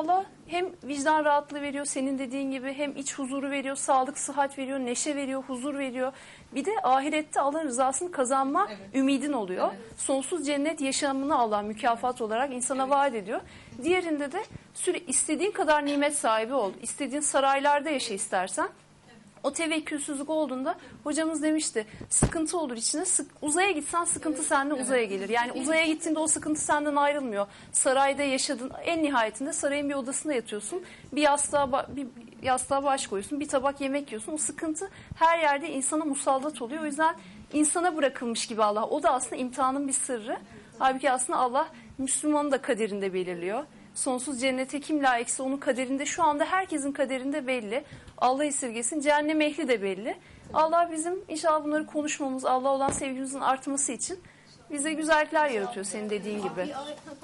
hem vicdan rahatlığı veriyor senin dediğin gibi, hem iç huzuru veriyor, sağlık, sıhhat veriyor, neşe veriyor, huzur veriyor. Bir de ahirette Allah'ın rızasını kazanma ümidin oluyor. Sonsuz cennet yaşamını Allah mükafat olarak insana vaat ediyor. Diğerinde de istediğin kadar nimet sahibi ol. İstediğin saraylarda yaşa istersen. O tevekkülsüzlük olduğunda hocamız demişti, sıkıntı olur içine, uzaya gitsen sıkıntı senden uzaya gelir. Yani uzaya gittiğinde o sıkıntı senden ayrılmıyor. Sarayda yaşadın, en nihayetinde sarayın bir odasında yatıyorsun. Bir yastığa baş koyuyorsun, bir tabak yemek yiyorsun. O sıkıntı her yerde insana musallat oluyor. O yüzden insana bırakılmış gibi Allah. O da aslında imtihanın bir sırrı. Halbuki aslında Allah Müslümanın da kaderinde belirliyor. Sonsuz cennete kim layıksa onun kaderinde, şu anda herkesin kaderinde belli. Allah esirgesin, cehennem ehli de belli. Allah bizim inşallah bunları konuşmamız, Allah olan sevgimizin artması için bize güzellikler yaratıyor senin dediğin gibi.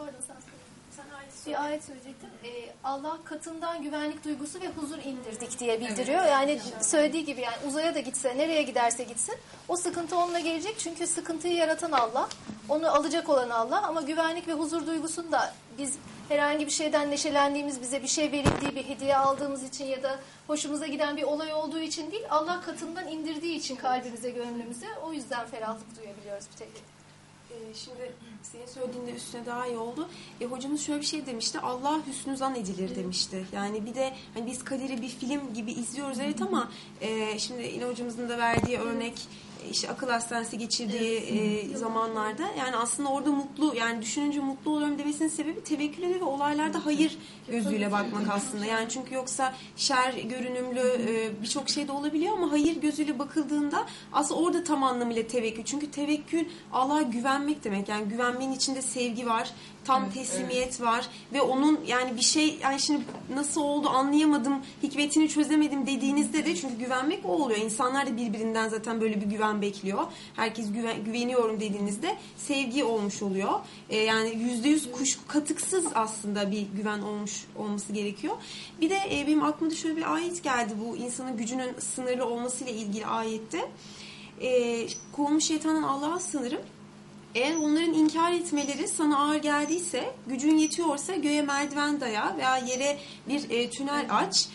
Bir ayet söyleyecektim. Allah katından güvenlik duygusu ve huzur indirdik diye bildiriyor. Yani söylediği gibi, yani uzaya da gitse, nereye giderse gitsin o sıkıntı onunla gelecek. Çünkü sıkıntıyı yaratan Allah, onu alacak olan Allah, ama güvenlik ve huzur duygusunu da biz herhangi bir şeyden neşelendiğimiz, bize bir şey verildiği, bir hediye aldığımız için ya da hoşumuza giden bir olay olduğu için değil, Allah katından indirdiği için kalbimize, gönlümüze, o yüzden ferahlık duyabiliyoruz bir tek. Şimdi senin söylediğinde üstüne daha iyi oldu. Hocamız şöyle bir şey demişti. Allah hüsnü zan edilir demişti. Yani bir de hani biz kaderi bir film gibi izliyoruz evet, ama şimdi yine hocamızın da verdiği örnek, işte akıl hastanesi geçirdiği zamanlarda, yani aslında orada mutlu, yani düşününce mutlu oluyorum demesinin sebebi tevekkül ve olaylarda hayır gözüyle bakmak aslında. Yani çünkü yoksa şer görünümlü birçok şey de olabiliyor, ama hayır gözüyle bakıldığında aslında orada tam anlamıyla tevekkül. Çünkü tevekkül Allah'a güvenmek demek. Yani güvenmenin içinde sevgi var, tam teslimiyet var ve onun yani bir şey, yani şimdi nasıl oldu anlayamadım, hikmetini çözemedim dediğinizde de, çünkü güvenmek o oluyor. İnsanlar da birbirinden zaten böyle bir güven bekliyor. Herkes güveniyorum dediğinizde sevgi olmuş oluyor. Yani %100 kuşku, katıksız aslında bir güven olması gerekiyor. Bir de benim aklıma da şöyle bir ayet geldi, bu insanın gücünün sınırlı olmasıyla ilgili ayette. Kovulmuş şeytandan Allah'a sığınırım. Eğer onların inkar etmeleri sana ağır geldiyse, gücün yetiyorsa göğe merdiven daya veya yere bir tünel aç.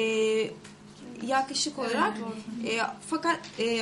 Yaklaşık olarak fakat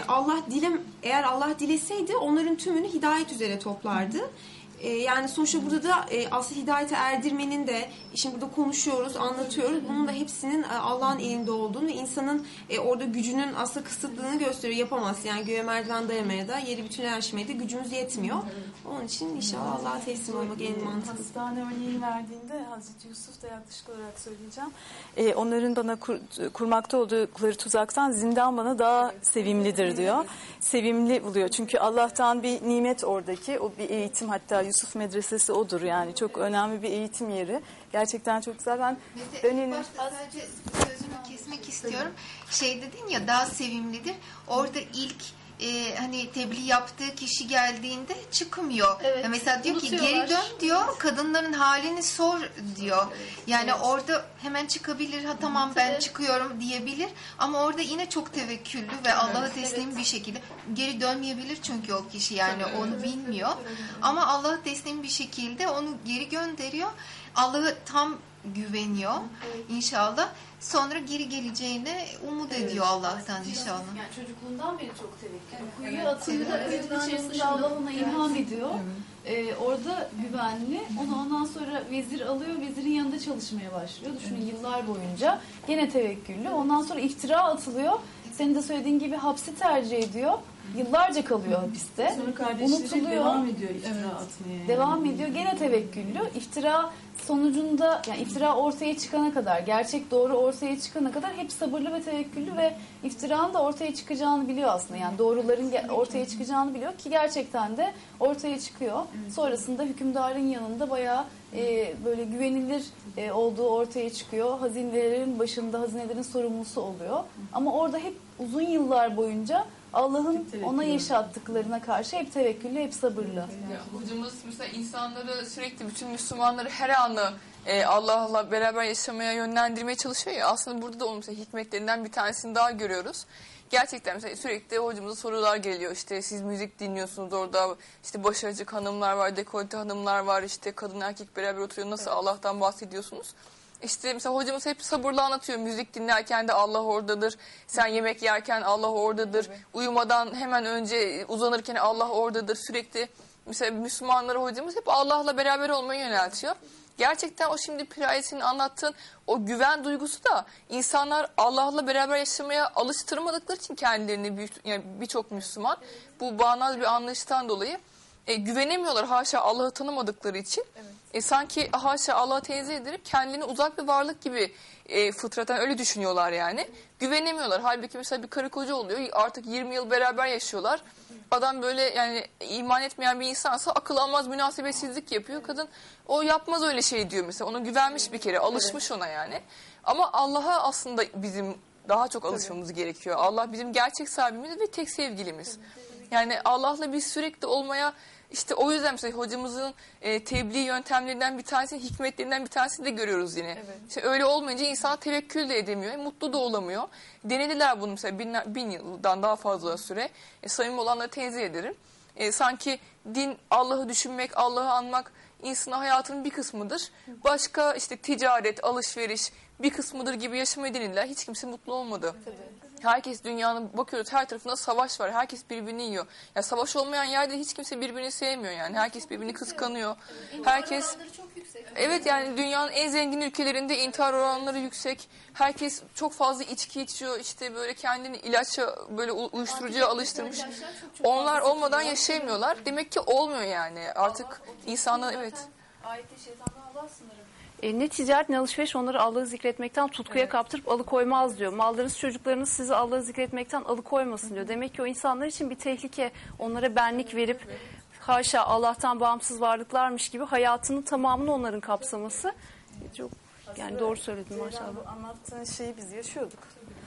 eğer Allah dileseydi onların tümünü hidayet üzere toplardı. Yani sonuçta burada da aslında hidayete erdirmenin de, şimdi burada konuşuyoruz, anlatıyoruz. Bunun da hepsinin Allah'ın elinde olduğunu ve insanın orada gücünün aslında kısıtlılığını gösteriyor. Yapamaz. Yani göğe merdiven dayamaya da, yeri bütüne erişmeye de gücümüz yetmiyor. Onun için inşallah Allah'a teslim olmak en mantıklı. Hastane örneği verdiğinde Hazreti Yusuf da yaklaşık olarak söyleyeceğim. Onların bana kurmakta oldukları tuzaktan zindan bana daha sevimlidir diyor. Sevimli buluyor. Çünkü Allah'tan bir nimet oradaki. O bir eğitim, hatta Yusuf Medresesi odur yani. Çok önemli bir eğitim yeri. Gerçekten çok güzel. Ben sadece sözünü kesmek istiyorum. Şey dedin ya, daha sevimlidir. Orada ilk hani tebliğ yaptığı kişi geldiğinde çıkmıyor. Evet, mesela diyor ki geri dön diyor, kadınların halini sor diyor. Yani orada hemen çıkabilir, ha tamam ben çıkıyorum diyebilir, ama orada yine çok tevekküllü ve Allah'a teslim bir şekilde geri dönmeyebilir, çünkü o kişi yani onu bilmiyor. Ama Allah'a teslim bir şekilde onu geri gönderiyor. Allah'a tam güveniyor inşallah. Sonra geri geleceğine umut ediyor Allah'tan inşallah. Yani çocukluğundan beri çok tevekkül. Kuyuya atılıyor, kuyunun içerisinde Allah ona ilham ediyor. Orada güvenli. Onu ondan sonra vezir alıyor, vezirin yanında çalışmaya başlıyor. Düşünün, yıllar boyunca gene tevekküllü. Ondan sonra iftira atılıyor. Senin de söylediğin gibi hapsi tercih ediyor. Yıllarca kalıyor hapiste. Unutuluyor. Devam ediyor iftira atmaya. Devam ediyor. Gene tevekküllü. İftira sonucunda, yani iftira ortaya çıkana kadar, gerçek doğru ortaya çıkana kadar hep sabırlı ve tevekküllü ve iftiranın da ortaya çıkacağını biliyor aslında. Yani doğruların ortaya çıkacağını biliyor ki gerçekten de ortaya çıkıyor. Sonrasında hükümdarın yanında bayağı böyle güvenilir olduğu ortaya çıkıyor. Hazinelerin başında, hazinelerin sorumlusu oluyor. Ama orada hep uzun yıllar boyunca Allah'ın ona yaşattıklarına karşı hep tevekküllü, hep sabırlı. Ya, hocamız mesela insanları sürekli, bütün Müslümanları her anı Allah'la beraber yaşamaya yönlendirmeye çalışıyor ya. Aslında burada da onun mesela hikmetlerinden bir tanesini daha görüyoruz. Gerçekten mesela sürekli hocamıza sorular geliyor. İşte siz müzik dinliyorsunuz orada, işte başarıcı hanımlar var, dekolte hanımlar var, işte kadın erkek beraber oturuyor, nasıl Allah'tan bahsediyorsunuz? İşte mesela hocamız hep sabırla anlatıyor. Müzik dinlerken de Allah oradadır. Sen yemek yerken Allah oradadır. Uyumadan hemen önce uzanırken Allah oradadır. Sürekli mesela Müslümanları hocamız hep Allah'la beraber olmayı yöneltiyor. Gerçekten o şimdi Piraye'sinin anlattığın o güven duygusu da insanlar Allah'la beraber yaşamaya alıştırmadıkları için kendilerini yani birçok Müslüman bu bağnaz bir anlayıştan dolayı güvenemiyorlar haşa Allah'ı tanımadıkları için. Sanki haşa Allah'ı tenzih edilip kendini uzak bir varlık gibi fıtraten öyle düşünüyorlar yani. Güvenemiyorlar. Halbuki mesela bir karı koca oluyor. Artık 20 yıl beraber yaşıyorlar. Adam böyle yani iman etmeyen bir insansa akıl almaz münasebetsizlik yapıyor. Kadın o yapmaz öyle şey diyor mesela. Ona güvenmiş bir kere. Alışmış ona yani. Ama Allah'a aslında bizim daha çok alışmamız gerekiyor. Allah bizim gerçek sahibimiz ve tek sevgilimiz. Yani Allah'la biz sürekli olmaya işte o yüzden mesela hocamızın tebliğ yöntemlerinden bir tanesi, hikmetlerinden bir tanesini de görüyoruz yine. Evet. İşte öyle olmayınca insan tevekkül de edemiyor, mutlu da olamıyor. Denediler bunu mesela 1000 yıldan daha fazla süre. Samimi olanları tenzih ederim. Sanki din Allah'ı düşünmek, Allah'ı anmak insanın hayatının bir kısmıdır. Başka işte ticaret, alışveriş bir kısmıdır gibi yaşamaya denildiler. Hiç kimse mutlu olmadı. Tabii. Herkes dünyanın bakıyoruz her tarafında savaş var. Herkes birbirini yiyor. Ya savaş olmayan yerde hiç kimse birbirini sevmiyor yani. Herkes birbirini kıskanıyor. Herkes evet yani dünyanın en zengin ülkelerinde intihar oranları yüksek. Herkes çok fazla içki içiyor. İşte böyle kendini ilaça böyle uyuşturucuya alıştırmış. Onlar olmadan yaşayamıyorlar. Demek ki olmuyor yani. Artık insanlar evet. Ayette şeytandan Allah sınırı. Ne ticaret ne alışveriş onları Allah'ı zikretmekten tutkuya kaptırıp alıkoymaz diyor. Mallarınız çocuklarınız sizi Allah'ı zikretmekten alıkoymasın diyor. Demek ki o insanlar için bir tehlike. Onlara benlik verip haşa Allah'tan bağımsız varlıklarmış gibi hayatının tamamını onların kapsaması. Çok yani doğru söyledin maşallah. Bu anlattığın şeyi biz yaşıyorduk.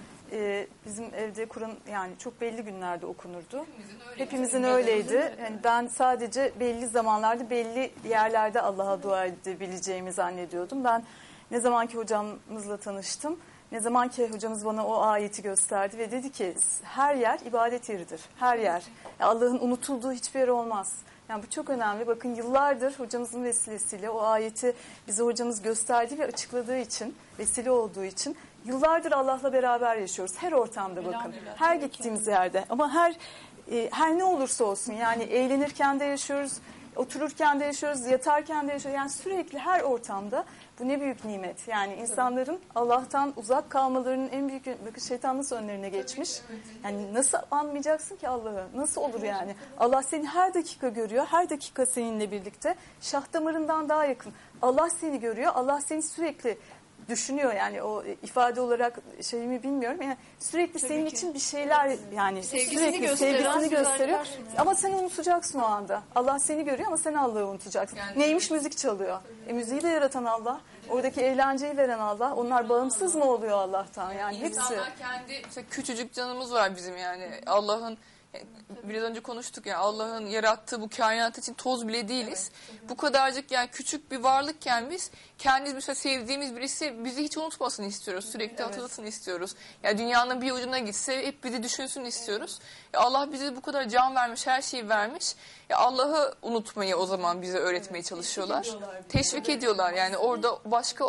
Bizim evde Kur'an yani çok belli günlerde okunurdu. Hepimizin öyleydi. Yani ben sadece belli zamanlarda belli yerlerde Allah'a dua edebileceğimi zannediyordum. Ben ne zamanki hocamızla tanıştım, ne zamanki hocamız bana o ayeti gösterdi ve dedi ki her yer ibadet yeridir. Her yer. Allah'ın unutulduğu hiçbir yer olmaz. Yani bu çok önemli. Bakın yıllardır hocamızın vesilesiyle o ayeti bize hocamız gösterdi ve açıkladığı için, vesile olduğu için yıllardır Allah'la beraber yaşıyoruz. Her ortamda bakın. Her gittiğimiz yerde. Ama her ne olursa olsun yani eğlenirken de yaşıyoruz, otururken de yaşıyoruz, yatarken de yaşıyoruz. Yani sürekli her ortamda bu ne büyük nimet. Yani insanların Allah'tan uzak kalmalarının en büyük... Bakın şeytan nasıl önlerine geçmiş. Yani nasıl anmayacaksın ki Allah'ı? Nasıl olur yani? Allah seni her dakika görüyor. Her dakika seninle birlikte. Şah damarından daha yakın. Allah seni görüyor. Allah seni sürekli düşünüyor yani o ifade olarak şeyimi bilmiyorum. Yani sürekli senin için bir şeyler yani sürekli sevgisini gösteriyor. Ama sen unutacaksın o anda. Allah seni görüyor ama sen Allah'ı unutacaksın. Yani, neymiş müzik çalıyor. Müziği de yaratan Allah. Oradaki eğlenceyi veren Allah. Onlar bağımsız mı oluyor Allah'tan? Yani hepsi. İnsanlar kendi mesela küçücük canımız var bizim yani. Allah'ın biraz önce konuştuk ya Allah'ın yarattığı bu kainat için toz bile değiliz. Evet. Bu kadarcık yani küçük bir varlıkken biz kendimiz mesela sevdiğimiz birisi bizi hiç unutmasını istiyoruz. Sürekli hatırlasın istiyoruz. Yani dünyanın bir ucuna gitse hep bizi düşünsün istiyoruz. Ya Allah bize bu kadar can vermiş, her şeyi vermiş. Ya Allah'ı unutmayı o zaman bize öğretmeye çalışıyorlar. Teşvik ediyorlar. Yani orada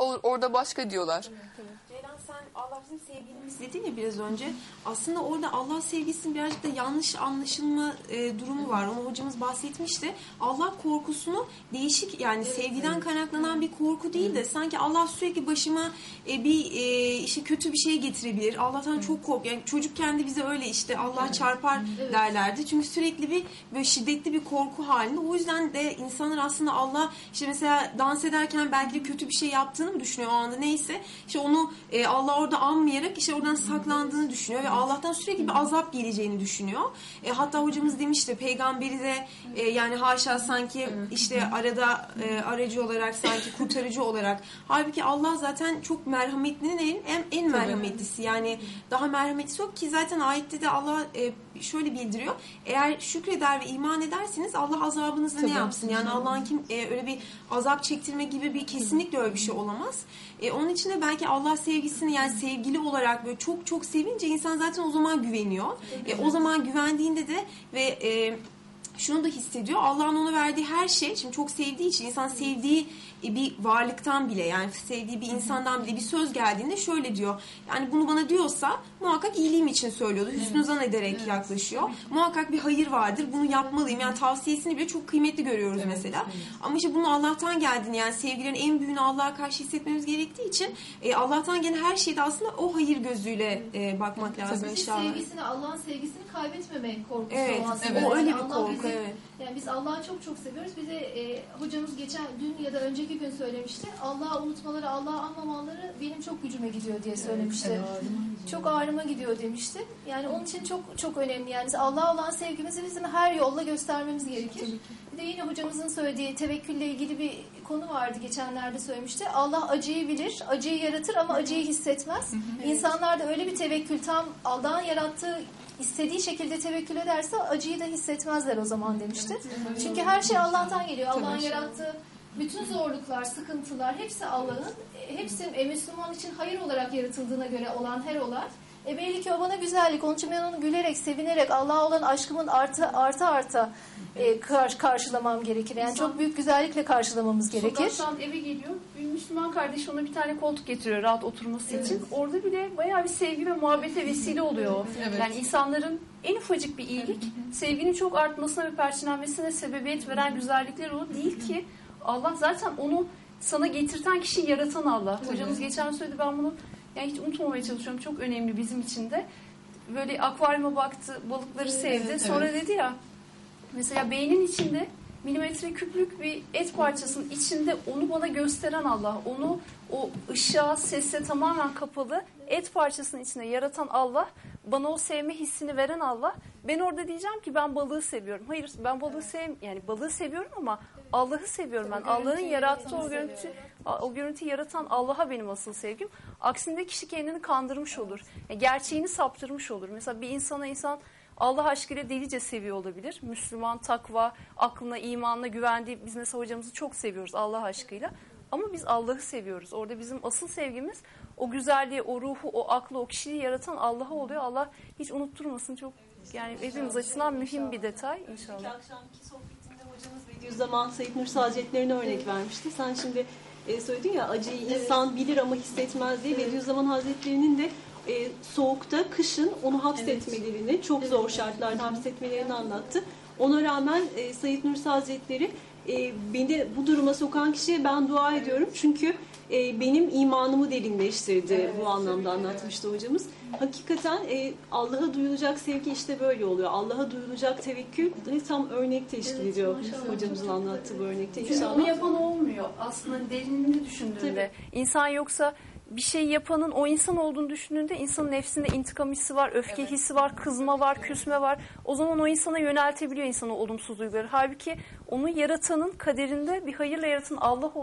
başka diyorlar. Allah bizim sevgilimiz dedin ya biraz önce. Aslında orada Allah sevgisinin birazcık da yanlış anlaşılma durumu var. Onu hocamız bahsetmişti. Allah korkusunu değişik yani sevgiden kaynaklanan bir korku değil de sanki Allah sürekli başıma işte kötü bir şey getirebilir. Allah'tan çok kork. Yani çocukken de bize öyle işte Allah çarpar derlerdi. Çünkü sürekli bir böyle şiddetli bir korku halinde. O yüzden de insanlar aslında Allah işte mesela dans ederken belki de kötü bir şey yaptığını mı düşünüyor o anda neyse. İşte onu Allah orada anmayarak işte oradan saklandığını düşünüyor ve Allah'tan sürekli bir azap geleceğini düşünüyor. Hatta hocamız demişti peygamberi de yani haşa sanki işte arada aracı olarak sanki kurtarıcı olarak. Halbuki Allah zaten çok merhametlinin en merhametlisi. Yani daha merhametlisi yok ki zaten ayette de Allah şöyle bildiriyor. Eğer şükreder ve iman ederseniz Allah azabınızda ne yapsın? Yani Allah'ın öyle bir azap çektirme gibi bir kesinlikle öyle bir şey olamaz. Onun için de belki Allah sevgisini yani sevgili olarak böyle çok çok sevince insan zaten o zaman güveniyor. O zaman güvendiğinde de ve şunu da hissediyor. Allah'ın ona verdiği her şey, şimdi çok sevdiği için insan sevdiği bir varlıktan bile, yani sevdiği bir insandan bile bir söz geldiğinde şöyle diyor. Yani bunu bana diyorsa muhakkak iyiliğim için söylüyordu. Hüsnü zan ederek yaklaşıyor. Muhakkak bir hayır vardır. Bunu yapmalıyım. Yani tavsiyesini bile çok kıymetli görüyoruz mesela. Ama işte bunun Allah'tan geldiğini, yani sevgilerin en büyüğünü Allah'a karşı hissetmemiz gerektiği için Allah'tan gelen her şeyde aslında o hayır gözüyle bakmak lazım inşallah. Sevgisini, Allah'ın sevgisini kaybetmemek korkusu olan. O öyle bir Allah korku. bizi, yani biz Allah'ı çok çok seviyoruz. Bize hocamız dün ya da önceki gün söylemişti. Allah'ı unutmaları, Allah'ı anlamaları benim çok gücüme gidiyor diye söylemişti. Çok ağrıma gidiyor demişti. Yani onun için çok çok önemli. Yani Allah'a olan sevgimizi bizim her yolla göstermemiz gerekir. Bir de yine hocamızın söylediği tevekkülle ilgili bir konu vardı, geçenlerde söylemişti. Allah acıyı bilir, acıyı yaratır ama acıyı hissetmez. İnsanlar da öyle bir tevekkül, tam Allah'ın yarattığı, istediği şekilde tevekkül ederse acıyı da hissetmezler o zaman demişti. Çünkü her şey Allah'tan geliyor. Allah'ın yarattığı bütün zorluklar, sıkıntılar hepsi Allah'ın. Hepsi Müslüman için hayır olarak yaratıldığına göre olan her olay. Belli ki o bana güzellik. Onun için ben onu gülerek, sevinerek, Allah'a olan aşkımın arta karşılamam gerekir. Yani çok büyük güzellikle karşılamamız gerekir. Sokaktan eve geliyor. Bir Müslüman kardeş ona bir tane koltuk getiriyor rahat oturması için. Orada bile bayağı bir sevgi ve muhabbete vesile oluyor o. Yani insanların en ufacık bir iyilik sevginin çok artmasına ve perçinlenmesine sebebiyet veren güzellikler o değil ki. Allah zaten onu sana getirten kişi yaratan Allah. Hocamız geçen söyledi, ben bunu yani hiç unutmamaya çalışıyorum. Çok önemli bizim için de. Böyle akvaryuma baktı, balıkları sevdi. Sonra dedi ya, mesela beynin içinde milimetre küplük bir et parçasının içinde onu bana gösteren Allah, onu o ışığa, sese tamamen kapalı et parçasının içinde yaratan Allah, bana o sevme hissini veren Allah. Ben orada diyeceğim ki ben balığı seviyorum. Hayır, ben balığı yani balığı seviyorum ama Allah'ı seviyorum ben. Allah'ın yarattığı o görüntüyü yaratan Allah'a benim asıl sevgim. Aksinde kişi kendini kandırmış olur. Gerçeğini saptırmış olur. Mesela bir insan Allah aşkıyla delice seviyor olabilir. Müslüman, takva, aklına, imanına güvendiği, biz mesela hocamızı çok seviyoruz Allah aşkıyla. Ama biz Allah'ı seviyoruz. Orada bizim asıl sevgimiz o güzelliği, o ruhu, o aklı, o kişiliği yaratan Allah'a oluyor. Allah hiç unutturmasın. Çok yani hepimiz açısından mühim bir detay inşallah. İlk akşamki sohbetinde hocamız Bediüzzaman Said Nursi Hazretleri'ne örnek vermişti. Sen şimdi söyledin ya, acıyı insan bilir ama hissetmez diye. Bediüzzaman Hazretleri'nin de soğukta, kışın onu hapsetmelerini, çok zor şartlarda hapsetmelerini anlattı. Ona rağmen Said Nursi Hazretleri, beni bu duruma sokan kişiye ben dua ediyorum. Çünkü benim imanımı derinleştirdi. Bu anlamda anlatmıştı hocamız. Hakikaten Allah'a duyulacak sevgi işte böyle oluyor. Allah'a duyulacak tevekkül tam örnek teşkil ediyor hocamızın anlattığı bu örnekte. Çünkü onu yapan olmuyor. Aslında derinini düşündüğünde. İnsan yoksa bir şey yapanın o insan olduğunu düşündüğünde insanın nefsinde intikam hissi var, öfke hissi var, kızma var, küsme var. O zaman o insana yöneltebiliyor insanı olumsuz duyguları. Halbuki onu yaratanın kaderinde bir hayırla yaratan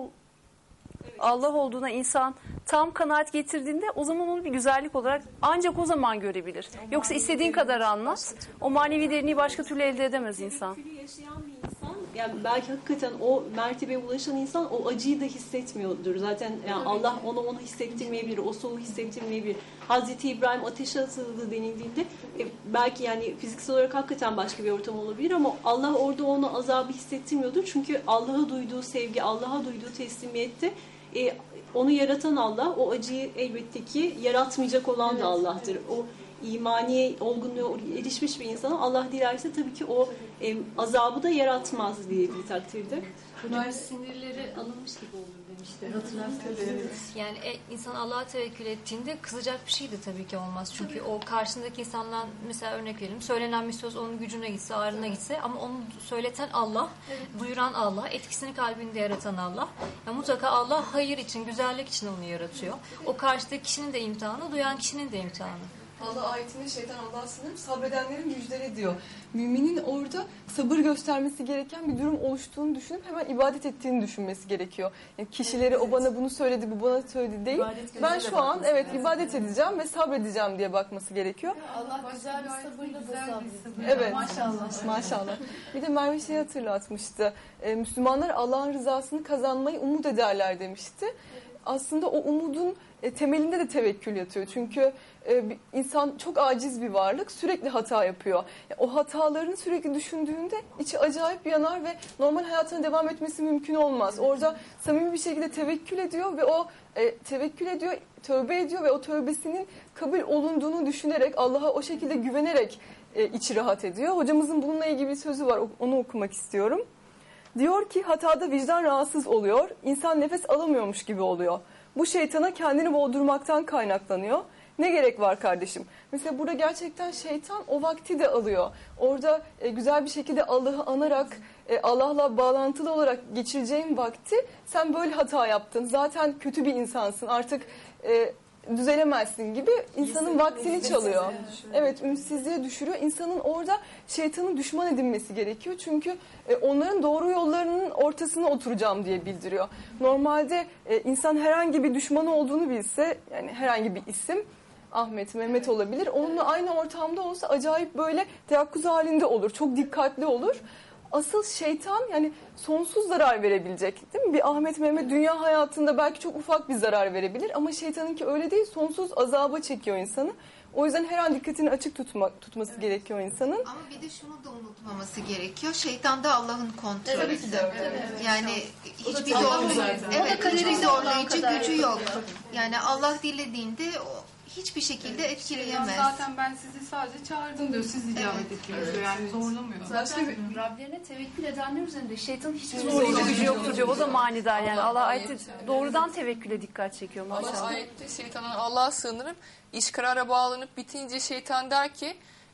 Allah olduğuna insan tam kanaat getirdiğinde o zaman onu bir güzellik olarak ancak o zaman görebilir. Yoksa istediğin kadar anlat. O manevi derinliği başka türlü elde edemez insan. Yaşayan bir insan, yani belki hakikaten o mertebeye ulaşan insan o acıyı da hissetmiyordur. Zaten yani Allah onu hissettirmeyebilir, o soğuğu hissettirmeyebilir. Hazreti İbrahim ateşe atıldı denildiğinde belki yani fiziksel olarak hakikaten başka bir ortam olabilir ama Allah orada onu azabı hissettirmiyordur. Çünkü Allah'a duyduğu sevgi, Allah'a duyduğu teslimiyette onu yaratan Allah, o acıyı elbette ki yaratmayacak olan da Allah'tır. O imani olgunluğa erişmiş bir insana Allah dilerse tabii ki o azabı da yaratmaz diye bir takdirde. Hocam sinirleri alınmış gibi olur demişti. Hatırlarsınız. Yani insan Allah'a tevekkül ettiğinde kızacak bir şey de tabii ki olmaz. Çünkü o karşısındaki insandan mesela örnek verelim. Söylenen bir söz onun gücüne gitse, ağrına gitse ama onu söyleten Allah, duyuran Allah, etkisini kalbinde yaratan Allah. Yani mutlaka Allah hayır için, güzellik için onu yaratıyor. O karşıdaki kişinin de imtihanı, duyan kişinin de imtihanı. Allah ayetinde şeytan Allah'a sınırım sabredenleri müjdele diyor. Müminin orada sabır göstermesi gereken bir durum oluştuğunu düşünüp hemen ibadet ettiğini düşünmesi gerekiyor. Yani kişileri o bana bunu söyledi, bu bana söyledi değil. Ben şu an ibadet edeceğim ve sabredeceğim diye bakması gerekiyor. Allah güzel bir sabırla da sabrediyor. Evet. Maşallah. Bir de Merve şeyi hatırlatmıştı. Müslümanlar Allah'ın rızasını kazanmayı umut ederler demişti. Aslında o umudun temelinde de tevekkül yatıyor. Çünkü insan çok aciz bir varlık, sürekli hata yapıyor. O hatalarını sürekli düşündüğünde içi acayip yanar ve normal hayatına devam etmesi mümkün olmaz. Orada samimi bir şekilde tevekkül ediyor ve o tevekkül ediyor, tövbe ediyor ve o tövbesinin kabul olunduğunu düşünerek, Allah'a o şekilde güvenerek içi rahat ediyor. Hocamızın bununla ilgili bir sözü var, onu okumak istiyorum. Diyor ki hatada vicdan rahatsız oluyor, insan nefes alamıyormuş gibi oluyor. Bu şeytana kendini boğdurmaktan kaynaklanıyor. Ne gerek var kardeşim? Mesela burada gerçekten şeytan o vakti de alıyor. Orada güzel bir şekilde Allah'ı anarak, Allah'la bağlantılı olarak geçireceğin vakti sen böyle hata yaptın. Zaten kötü bir insansın, artık düzelemezsin gibi insanın vaktini çalıyor. Evet, ümitsizliğe düşürüyor. İnsanın orada şeytanın düşman edinmesi gerekiyor. Çünkü onların doğru yollarının ortasına oturacağım diye bildiriyor. Normalde insan herhangi bir düşmanı olduğunu bilse, yani herhangi bir isim, Ahmet, Mehmet olabilir. Onunla aynı ortamda olsa acayip böyle teyakkuz halinde olur. Çok dikkatli olur. Asıl şeytan yani sonsuz zarar verebilecek, değil mi? Bir Ahmet Mehmet dünya hayatında belki çok ufak bir zarar verebilir ama şeytanınki öyle değil, sonsuz azaba çekiyor insanı. O yüzden her an dikkatini açık tutması gerekiyor insanın. Ama bir de şunu da unutmaması gerekiyor. Şeytan da Allah'ın kontrolünde. Yani hiçbir zorlayıcı gücü yok. Yani Allah dilediğinde hiçbir şekilde etkileyemez. Zaten ben sizi sadece çağırdım diyor. Siz icabet ettiniz diyor. Yani zorlamıyor. Zaten Rablerine tevekkül edenler üzerinde şeytanın hiçbir zorlayıcı gücü yoktur diyor. O da manidar yani. Allah ayette doğrudan tevekküle dikkat çekiyor maşallah. Allah ayette şeytandan Allah'a sığınırım. İş karara bağlanıp bitince şeytan der ki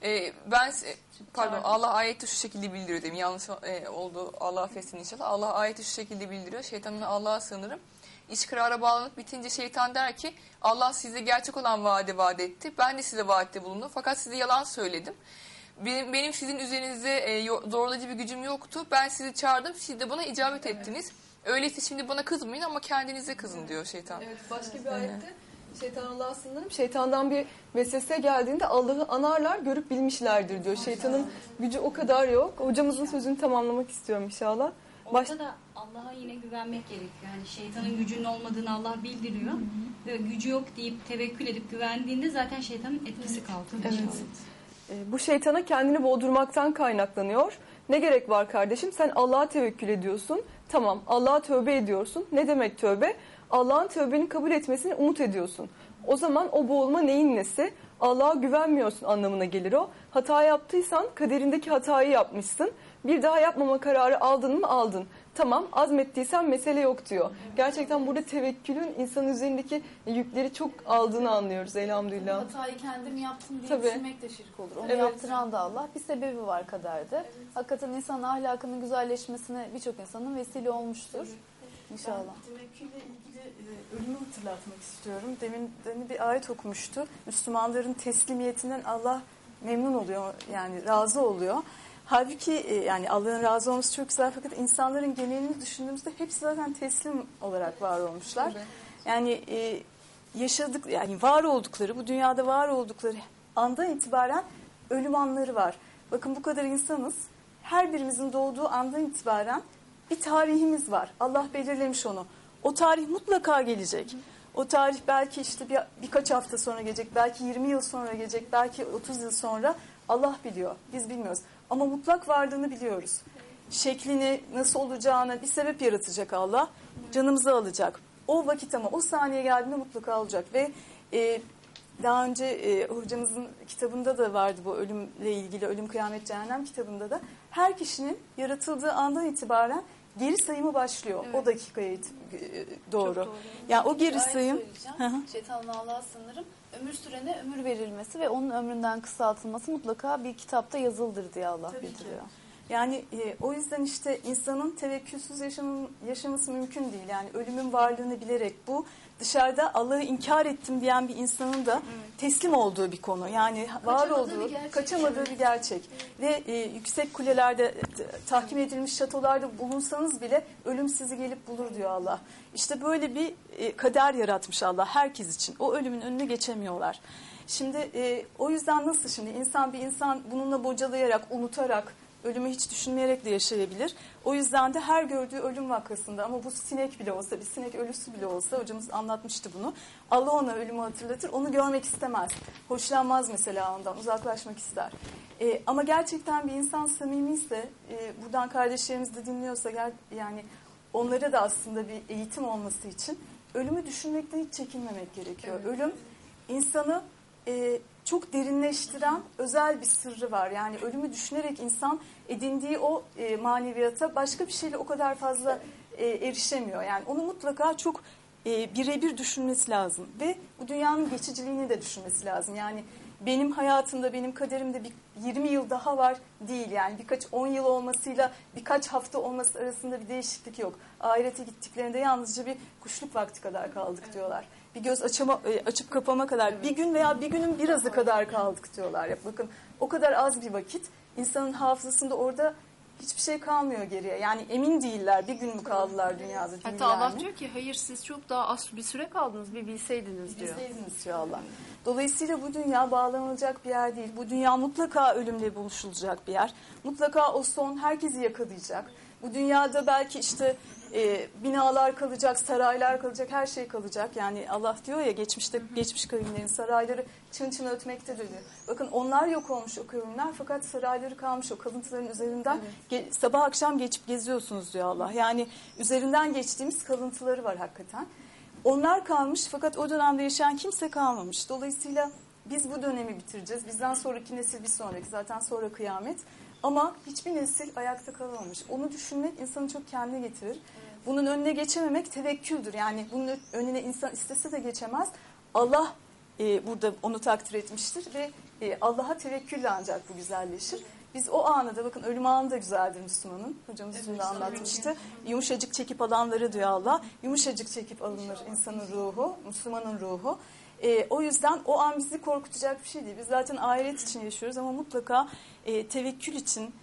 Allah ayeti şu şekilde bildiriyor diyeyim. Yanlış oldu, Allah affetsin inşallah. Allah ayeti şu şekilde bildiriyor. Şeytandan Allah'a sığınırım. İş karara bağlanıp bitince şeytan der ki Allah size gerçek olan vaat etti. Ben de size vaatte bulundum. Fakat size yalan söyledim. Benim sizin üzerinizde zorlayıcı bir gücüm yoktu. Ben sizi çağırdım. Siz de bana icabet ettiniz. Öyleyse şimdi bana kızmayın ama kendinize kızın diyor şeytan. Evet, başka bir ayette şeytan Allah'a sığınırım. Şeytandan bir vesvese geldiğinde Allah'ı anarlar, görüp bilmişlerdir diyor. Şeytanın gücü o kadar yok. Hocamızın sözünü tamamlamak istiyorum inşallah. Orada da Allah'a yine güvenmek gerekiyor. Yani şeytanın gücünün olmadığını Allah bildiriyor. Ve gücü yok deyip tevekkül edip güvendiğinde zaten şeytanın etkisi kalkıyor. Evet. Bu şeytana kendini boğdurmaktan kaynaklanıyor. Ne gerek var kardeşim? Sen Allah'a tevekkül ediyorsun. Tamam, Allah'a tövbe ediyorsun. Ne demek tövbe? Allah'ın tövbeni kabul etmesini umut ediyorsun. O zaman o boğulma neyin nesi? Allah'a güvenmiyorsun anlamına gelir o. Hata yaptıysan kaderindeki hatayı yapmışsın. Bir daha yapmama kararı aldın mı? Aldın. Tamam, azmettiysen mesele yok diyor. Gerçekten burada tevekkülün insanın üzerindeki yükleri çok aldığını anlıyoruz elhamdülillah. Hatayı kendim yaptım diye Tabii. düşünmek de şirk olur. Onu yaptıran da Allah. Bir sebebi var kaderde. Evet. Hakikaten insanın ahlakının güzelleşmesine birçok insanın vesile olmuştur. İnşallah. Ben tevekkülle ilgili ölümü hatırlatmak istiyorum. Demin bir ayet okumuştu. Müslümanların teslimiyetinden Allah memnun oluyor, yani razı oluyor. Halbuki yani Allah'ın razı olması çok güzel, fakat insanların genelini düşündüğümüzde hepsi zaten teslim olarak var olmuşlar. Evet. Yani yaşadık, yani var oldukları, bu dünyada var oldukları andan itibaren ölüm anları var. Bakın bu kadar insanız. Her birimizin doğduğu andan itibaren bir tarihimiz var. Allah belirlemiş onu. O tarih mutlaka gelecek. O tarih belki işte birkaç hafta sonra gelecek, belki 20 yıl sonra gelecek, belki 30 yıl sonra. Allah biliyor, biz bilmiyoruz. Ama mutlak varlığını biliyoruz. Şeklini, nasıl olacağını bir sebep yaratacak Allah. Canımızı alacak. O vakit ama o saniye geldiğinde mutlaka olacak. Ve daha önce hocamızın kitabında da vardı bu ölümle ilgili, Ölüm, Kıyamet, Cehennem kitabında da. Her kişinin yaratıldığı andan itibaren geri sayımı başlıyor. Evet. O dakikaya doğru. Yani o geri sayım. Şeytanla Allah'a sığınırım. Ömür sürene ömür verilmesi ve onun ömründen kısaltılması mutlaka bir kitapta yazıldır diye Allah bildiriyor. Yani o yüzden işte insanın tevekkülsüz yaşaması mümkün değil. Yani ölümün varlığını bilerek, bu dışarıda Allah'ı inkar ettim diyen bir insanın da teslim olduğu bir konu. Yani var olduğu, kaçamadığı bir gerçek. Ve yüksek kulelerde, tahkim edilmiş şatolarda bulunsanız bile ölüm sizi gelip bulur diyor Allah. İşte böyle bir kader yaratmış Allah herkes için. O ölümün önüne geçemiyorlar. Şimdi o yüzden nasıl şimdi bir insan bununla bocalayarak, unutarak ölümü hiç düşünmeyerek de yaşayabilir. O yüzden de her gördüğü ölüm vakasında, ama bu sinek bile olsa, bir sinek ölüsü bile olsa, hocamız anlatmıştı bunu. Allah ona ölümü hatırlatır, onu görmek istemez. Hoşlanmaz mesela ondan, uzaklaşmak ister. Ama gerçekten bir insan samimiyse, buradan kardeşlerimiz de dinliyorsa, yani onlara da aslında bir eğitim olması için ölümü düşünmekten hiç çekinmemek gerekiyor. Evet. Ölüm insanı çok derinleştiren özel bir sırrı var. Yani ölümü düşünerek insan edindiği o maneviyata başka bir şeyle o kadar fazla erişemiyor. Yani onu mutlaka çok birebir düşünmesi lazım. Ve bu dünyanın geçiciliğini de düşünmesi lazım. Yani benim hayatımda, benim kaderimde bir 20 yıl daha var değil. Yani birkaç 10 yıl olmasıyla birkaç hafta olması arasında bir değişiklik yok. Ahirete gittiklerinde yalnızca bir kuşluk vakti kadar kaldık diyorlar. Bir göz açıp kapama kadar, bir gün veya bir günün birazı kadar kaldık diyorlar. Ya bakın, o kadar az bir vakit, insanın hafızasında orada hiçbir şey kalmıyor geriye. Yani emin değiller, bir gün mü kaldılar dünyada. Hatta Allah diyor ki hayır, siz çok daha az bir süre kaldınız, bir bilseydiniz diyor. Bilseydiniz diyor Allah. Dolayısıyla bu dünya bağlanılacak bir yer değil. Bu dünya mutlaka ölümle buluşulacak bir yer. Mutlaka o son herkesi yakalayacak. Bu dünyada belki işte binalar kalacak, saraylar kalacak, her şey kalacak. Yani Allah diyor ya, geçmiş kavimlerin sarayları çın çın ötmektedir diyor. Bakın, onlar yok olmuş o kavimler, fakat sarayları kalmış, o kalıntıların üzerinden sabah akşam geçip geziyorsunuz diyor Allah. Yani üzerinden geçtiğimiz kalıntıları var hakikaten. Onlar kalmış, fakat o dönemde yaşayan kimse kalmamış. Dolayısıyla biz bu dönemi bitireceğiz. Bizden sonraki nesil bir sonraki, zaten sonra kıyamet. Ama hiçbir nesil ayakta kalamamış. Onu düşünmek insanı çok kendine getirir. Bunun önüne geçememek tevekküldür. Yani bunun önüne insan istese de geçemez. Allah burada onu takdir etmiştir ve Allah'a tevekkülle ancak bu güzelleşir. Biz o anı da, bakın, ölüm anı da güzeldir Müslümanın. Hocamız evet, da anlatmıştı. Yumuşacık çekip alanları diyor Allah. Yumuşacık çekip alınır insanın ruhu, Müslümanın ruhu. O yüzden o an bizi korkutacak bir şey değil. Biz zaten ahiret için yaşıyoruz ama mutlaka tevekkül için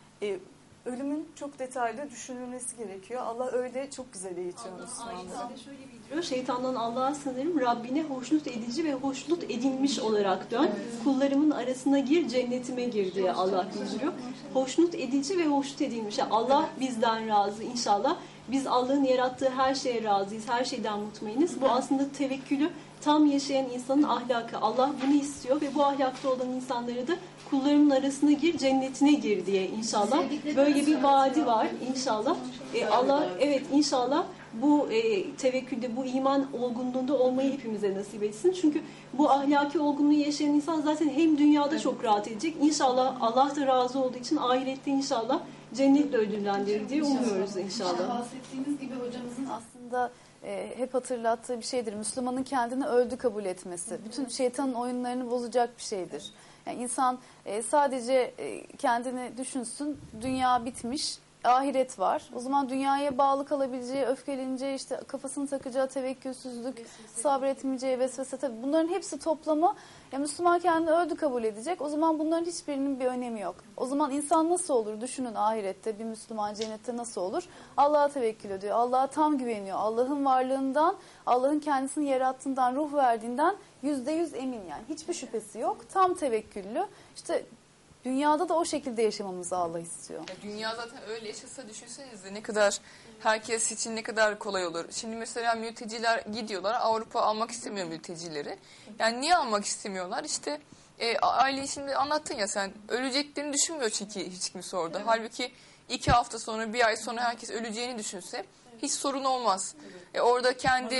ölümün çok detaylı düşünülmesi gerekiyor. Allah öyle çok güzel eğitiyor Müslümanları. Şöyle bildiriyor: şeytandan Allah'a sığınırım, Rabbine hoşnut edici ve hoşnut edilmiş olarak dön. Evet. Kullarımın arasına gir, cennetime gir diye Allah bildiriyor. Hoşnut edici ve hoşnut edilmiş. Yani Allah bizden razı inşallah. Biz Allah'ın yarattığı her şeye razıyız, her şeyden mutmainiz. Bu aslında tevekkülü tam yaşayan insanın ahlakı. Allah bunu istiyor ve bu ahlakta olan insanları da kullarımın arasına gir, cennetine gir diye inşallah. Böyle bir vaadi var inşallah. Allah evet inşallah bu tevekkülde, bu iman olgunluğunda olmayı hepimize nasip etsin. Çünkü bu ahlaki olgunluğu yaşayan insan zaten hem dünyada çok rahat edecek. İnşallah Allah da razı olduğu için ahirette inşallah cennetle ödüllendirir diye umuyoruz inşallah. Bahsettiğiniz gibi hocamızın aslında hep hatırlattığı bir şeydir. Müslümanın kendini öldü kabul etmesi. Bütün şeytanın oyunlarını bozacak bir şeydir. Yani insan sadece kendini düşünsün, dünya bitmiş, ahiret var. O zaman dünyaya bağlı kalabileceği, öfkeleneceği, işte kafasını takacağı tevekkülsüzlük, sabretmeyeceği vesvese, tabii bunların hepsi toplamı. Ya Müslüman kendini öldü kabul edecek. O zaman bunların hiçbirinin bir önemi yok. O zaman insan nasıl olur? Düşünün, ahirette bir Müslüman cennette nasıl olur? Allah'a tevekkül ediyor. Allah'a tam güveniyor. Allah'ın varlığından, Allah'ın kendisini yarattığından, ruh verdiğinden %100 emin yani. Hiçbir şüphesi yok. Tam tevekküllü. İşte dünyada da o şekilde yaşamamızı Allah istiyor. Ya dünya zaten öyle yaşasa düşünsenize ne kadar herkes için ne kadar kolay olur. Şimdi mesela mülteciler gidiyorlar, Avrupa almak istemiyor mültecileri. Yani niye almak istemiyorlar? İşte aileyi şimdi anlattın ya sen, öleceklerini düşünmüyor çünkü hiç kimse orada. Evet. Halbuki 2 hafta sonra, 1 ay sonra herkes öleceğini düşünse hiç sorun olmaz. Orada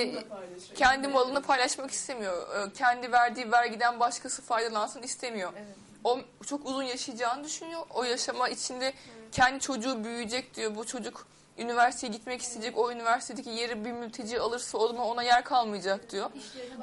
kendi malını paylaşmak istemiyor. Kendi verdiği vergiden başkası faydalansın istemiyor. Evet. O çok uzun yaşayacağını düşünüyor. O yaşama içinde kendi çocuğu büyüyecek diyor. Bu çocuk üniversiteye gitmek isteyecek. O üniversitedeki yeri bir mülteci alırsa o zaman ona yer kalmayacak diyor.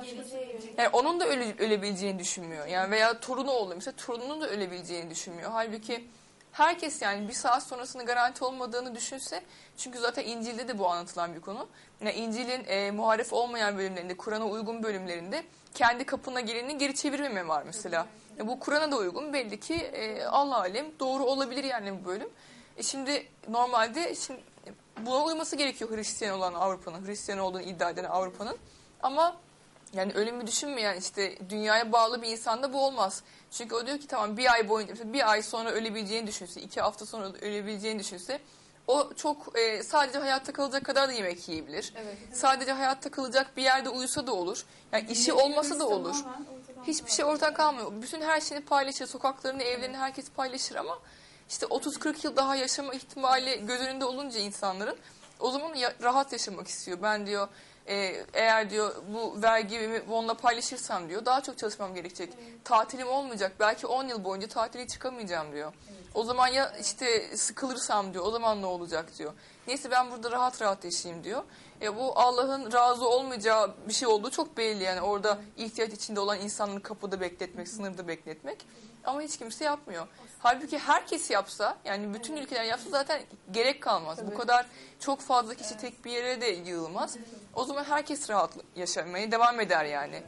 Yani onun da ölebileceğini düşünmüyor. Yani veya torunu oldu mesela, torununun da ölebileceğini düşünmüyor. Halbuki herkes yani bir saat sonrasının garanti olmadığını düşünse, çünkü zaten İncil'de de bu anlatılan bir konu. Yani İncil'in muharef olmayan bölümlerinde, Kur'an'a uygun bölümlerinde kendi kapına geleni geri çevirmeme var mesela. Bu Kur'an'a da uygun, belli ki Allah alem doğru olabilir yani bu bölüm. Şimdi normalde buna uyması gerekiyor Hristiyan olan Avrupa'nın, Hristiyan olduğunu iddia eden Avrupa'nın. Ama Yani ölümü düşünmeyen, işte dünyaya bağlı bir insanda bu olmaz. Çünkü o diyor ki tamam bir ay boyunca, bir ay sonra ölebileceğini düşünse, 2 hafta sonra ölebileceğini düşünse, o çok sadece hayatta kalacak kadar da yemek yiyebilir. Evet. Sadece hayatta kalacak bir yerde uyusa da olur. Yani işi olmasa da olur. Hiçbir şey ortak kalmıyor. Bütün her şeyini paylaşır. Sokaklarını, evlerini herkes paylaşır ama işte 30-40 yıl daha yaşama ihtimali göz önünde olunca insanların, o zaman rahat yaşamak istiyor. Ben diyor eğer diyor bu vergimi onunla paylaşırsam diyor daha çok çalışmam gerekecek. Tatilim olmayacak. Belki 10 yıl boyunca tatile çıkamayacağım diyor. O zaman ya işte sıkılırsam diyor, o zaman ne olacak diyor. Neyse ben burada rahat rahat yaşayayım diyor. Bu Allah'ın razı olmayacağı bir şey olduğu çok belli. Yani orada ihtiyaç içinde olan insanları kapıda bekletmek, sınırda bekletmek. Ama hiç kimse yapmıyor. Halbuki herkes yapsa, yani bütün ülkeler yapsa zaten gerek kalmaz. Bu kadar çok fazla kişi tek bir yere de yığılmaz. O zaman herkes rahat yaşamaya devam eder yani.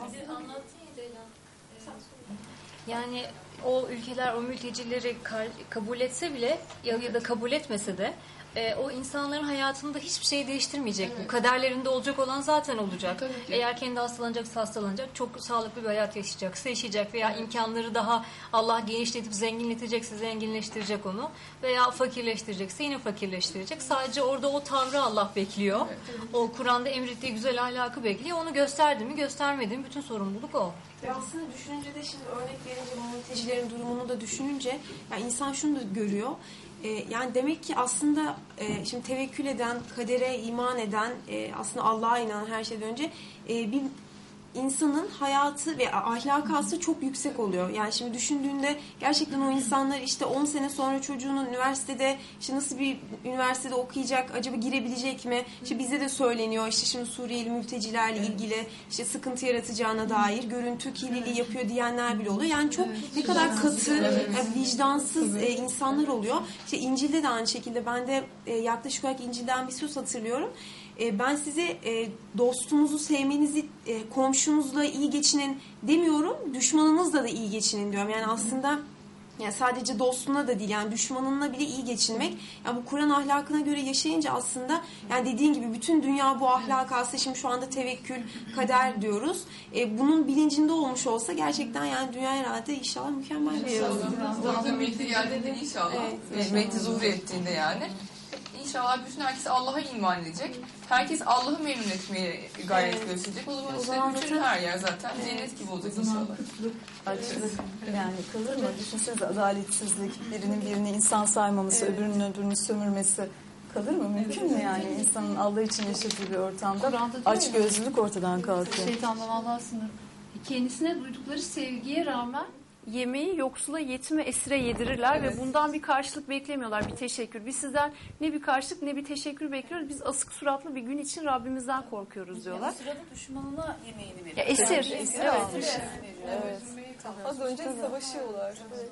Yani o ülkeler o mültecileri kabul etse bile ya da kabul etmese de o insanların hayatında hiçbir şey değiştirmeyecek. Evet. Bu kaderlerinde olacak olan zaten olacak. Eğer kendi hastalanacaksa hastalanacak. Çok sağlıklı bir hayat yaşayacaksa yaşayacak. Veya imkanları daha Allah genişletip zenginletecekse zenginleştirecek onu. Veya fakirleştirecekse yine fakirleştirecek. Sadece orada o tavrı Allah bekliyor. Evet. O Kur'an'da emrettiği güzel ahlakı bekliyor. Onu gösterdi mi göstermedi mi bütün sorumluluk o. Ve aslında düşününce de şimdi örnek verince mültecilerin durumunu da düşününce yani insan şunu da görüyor. Yani demek ki aslında şimdi tevekkül eden, kadere iman eden, aslında Allah'a inanan her şeyden önce bir insanın hayatı ve ahlakı aslında çok yüksek oluyor. Yani şimdi düşündüğünde gerçekten o insanlar işte 10 sene sonra çocuğunun üniversitede işte nasıl bir üniversitede okuyacak, acaba girebilecek mi? İşte bize de söyleniyor işte şimdi Suriyeli mültecilerle ilgili işte sıkıntı yaratacağına dair görüntü kirliliği yapıyor diyenler bile oluyor. Yani çok ne kadar katı, yani vicdansız insanlar oluyor. İşte İncil'de de aynı şekilde ben de yaklaşık olarak İncil'den bir söz hatırlıyorum. Ben size dostunuzu sevmenizi, komşunuzla iyi geçinin demiyorum, düşmanınızla da iyi geçinin diyorum. Yani aslında yani sadece dostuna da değil, yani düşmanınla bile iyi geçinmek. Yani bu Kur'an ahlakına göre yaşayınca aslında yani dediğin gibi bütün dünya bu ahlaka aslında şimdi şu anda tevekkül, kader diyoruz. Bunun bilincinde olmuş olsa gerçekten yani dünya herhalde inşallah mükemmel bir yer olur. Orada Mehdi geldiğinde inşallah, Mehdi zuhur ettiğinde yani. İnşallah bütün herkes Allah'a iman edecek. Herkes Allah'ı memnun etmeye gayret gösterecek. O zaman işte bütün her yer zaten cennet gibi olacak inşallah. Açlık yani kalır mı? Düşünsenize adaletsizlik, birinin birini insan saymaması, öbürünün öbürünü sömürmesi kalır mı? Mümkün mü yani? İnsanın Allah için yaşadığı bir ortamda açgözlülük ortadan kalkıyor. Şeytandan Allah'a sınır. Kendisine duydukları sevgiye rağmen yemeği yoksula, yetime, esire yedirirler ve bundan bir karşılık beklemiyorlar, bir teşekkür. Biz sizden ne bir karşılık ne bir teşekkür bekliyoruz. Biz asık suratlı bir gün için Rabbimizden korkuyoruz diyorlar. O sırada düşmanına yemeğini veriyor. Ya esir. Esir almış. Evet. Az önce savaşıyorlar.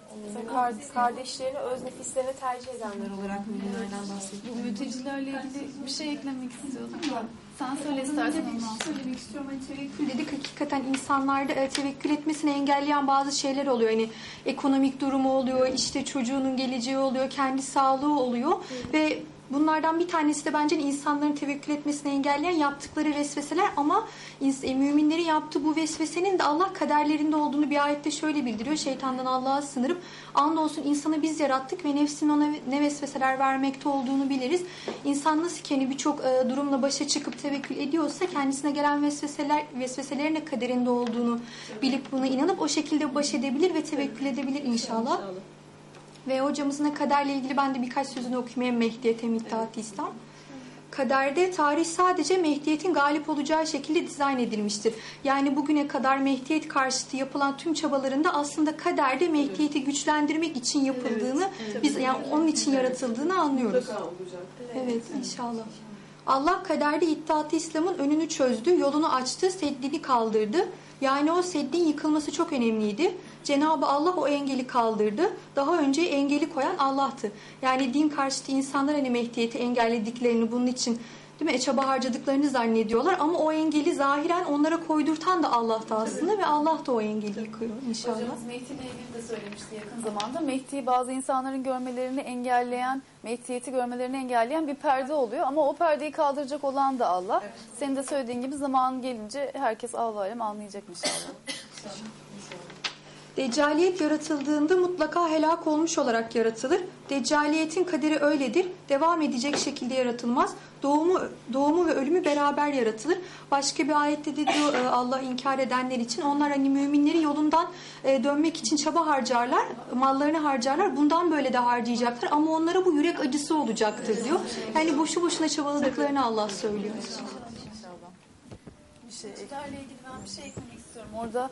Kardeşlerini öz nefislerine tercih edenler olarak müminlerden bahsediyor. Bu mültecilerle ilgili bir şey eklemek istiyordum da. Sen söyle istersen ondan. Söylemek istiyorum. Hani tevekkül dedik. Hakikaten insanlarda tevekkül etmesini engelleyen bazı şeyler oluyor. Hani ekonomik durumu oluyor, işte çocuğunun geleceği oluyor, kendi sağlığı oluyor ve bunlardan bir tanesi de bence insanların tevekkül etmesini engelleyen yaptıkları vesveseler ama müminleri yaptığı bu vesvesenin de Allah kaderlerinde olduğunu bir ayette şöyle bildiriyor. Şeytandan Allah'a sınırıp andolsun insanı biz yarattık ve nefsin ona ne vesveseler vermekte olduğunu biliriz. İnsan nasıl ki hani birçok durumla başa çıkıp tevekkül ediyorsa kendisine gelen vesveselerin de kaderinde olduğunu bilip buna inanıp o şekilde baş edebilir ve tevekkül edebilir inşallah. Ve hocamızın kaderle ilgili ben de birkaç sözünü okuyayım. Mehdiyet'e İttihat-ı İslam. Kaderde tarih sadece Mehdiyet'in galip olacağı şekilde dizayn edilmiştir. Yani bugüne kadar Mehdiyet karşıtı yapılan tüm çabalarında aslında kaderde Mehdiyet'i güçlendirmek için yapıldığını, biz yani onun için yaratıldığını anlıyoruz. Evet, inşallah. Allah kaderde İttihat-ı İslam'ın önünü çözdü, yolunu açtı, seddini kaldırdı. Yani o seddin yıkılması çok önemliydi. Cenab-ı Allah o engeli kaldırdı. Daha önce engeli koyan Allah'tı. Yani din karşıtı insanlar hani Mehdiyet'i engellediklerini bunun için değil mi? Çaba harcadıklarını zannediyorlar ama o engeli zahiren onlara koydurtan da Allah'ta aslında ve Allah da o engeli yıkıyor inşallah. Hocamız Mehdi ile ilgili de söylemişti yakın zamanda. Mehdi bazı insanların görmelerini engelleyen, Mehdiyeti görmelerini engelleyen bir perde oluyor ama o perdeyi kaldıracak olan da Allah. Evet. Senin de söylediğin gibi zaman gelince herkes Allah alem anlayacak inşallah. Deccaliyet yaratıldığında mutlaka helak olmuş olarak yaratılır. Deccaliyetin kaderi öyledir. Devam edecek şekilde yaratılmaz. Doğumu ve ölümü beraber yaratılır. Başka bir ayette de diyor Allah inkar edenler için onlar hani müminleri yolundan dönmek için çaba harcarlar, mallarını harcarlar. Bundan böyle de harcayacaklar ama onlara bu yürek acısı olacaktır diyor. Yani boşu boşuna çabaladıklarını Allah söylüyor. Çocuklarla ilgili ben bir şey eklemek istiyorum. Orada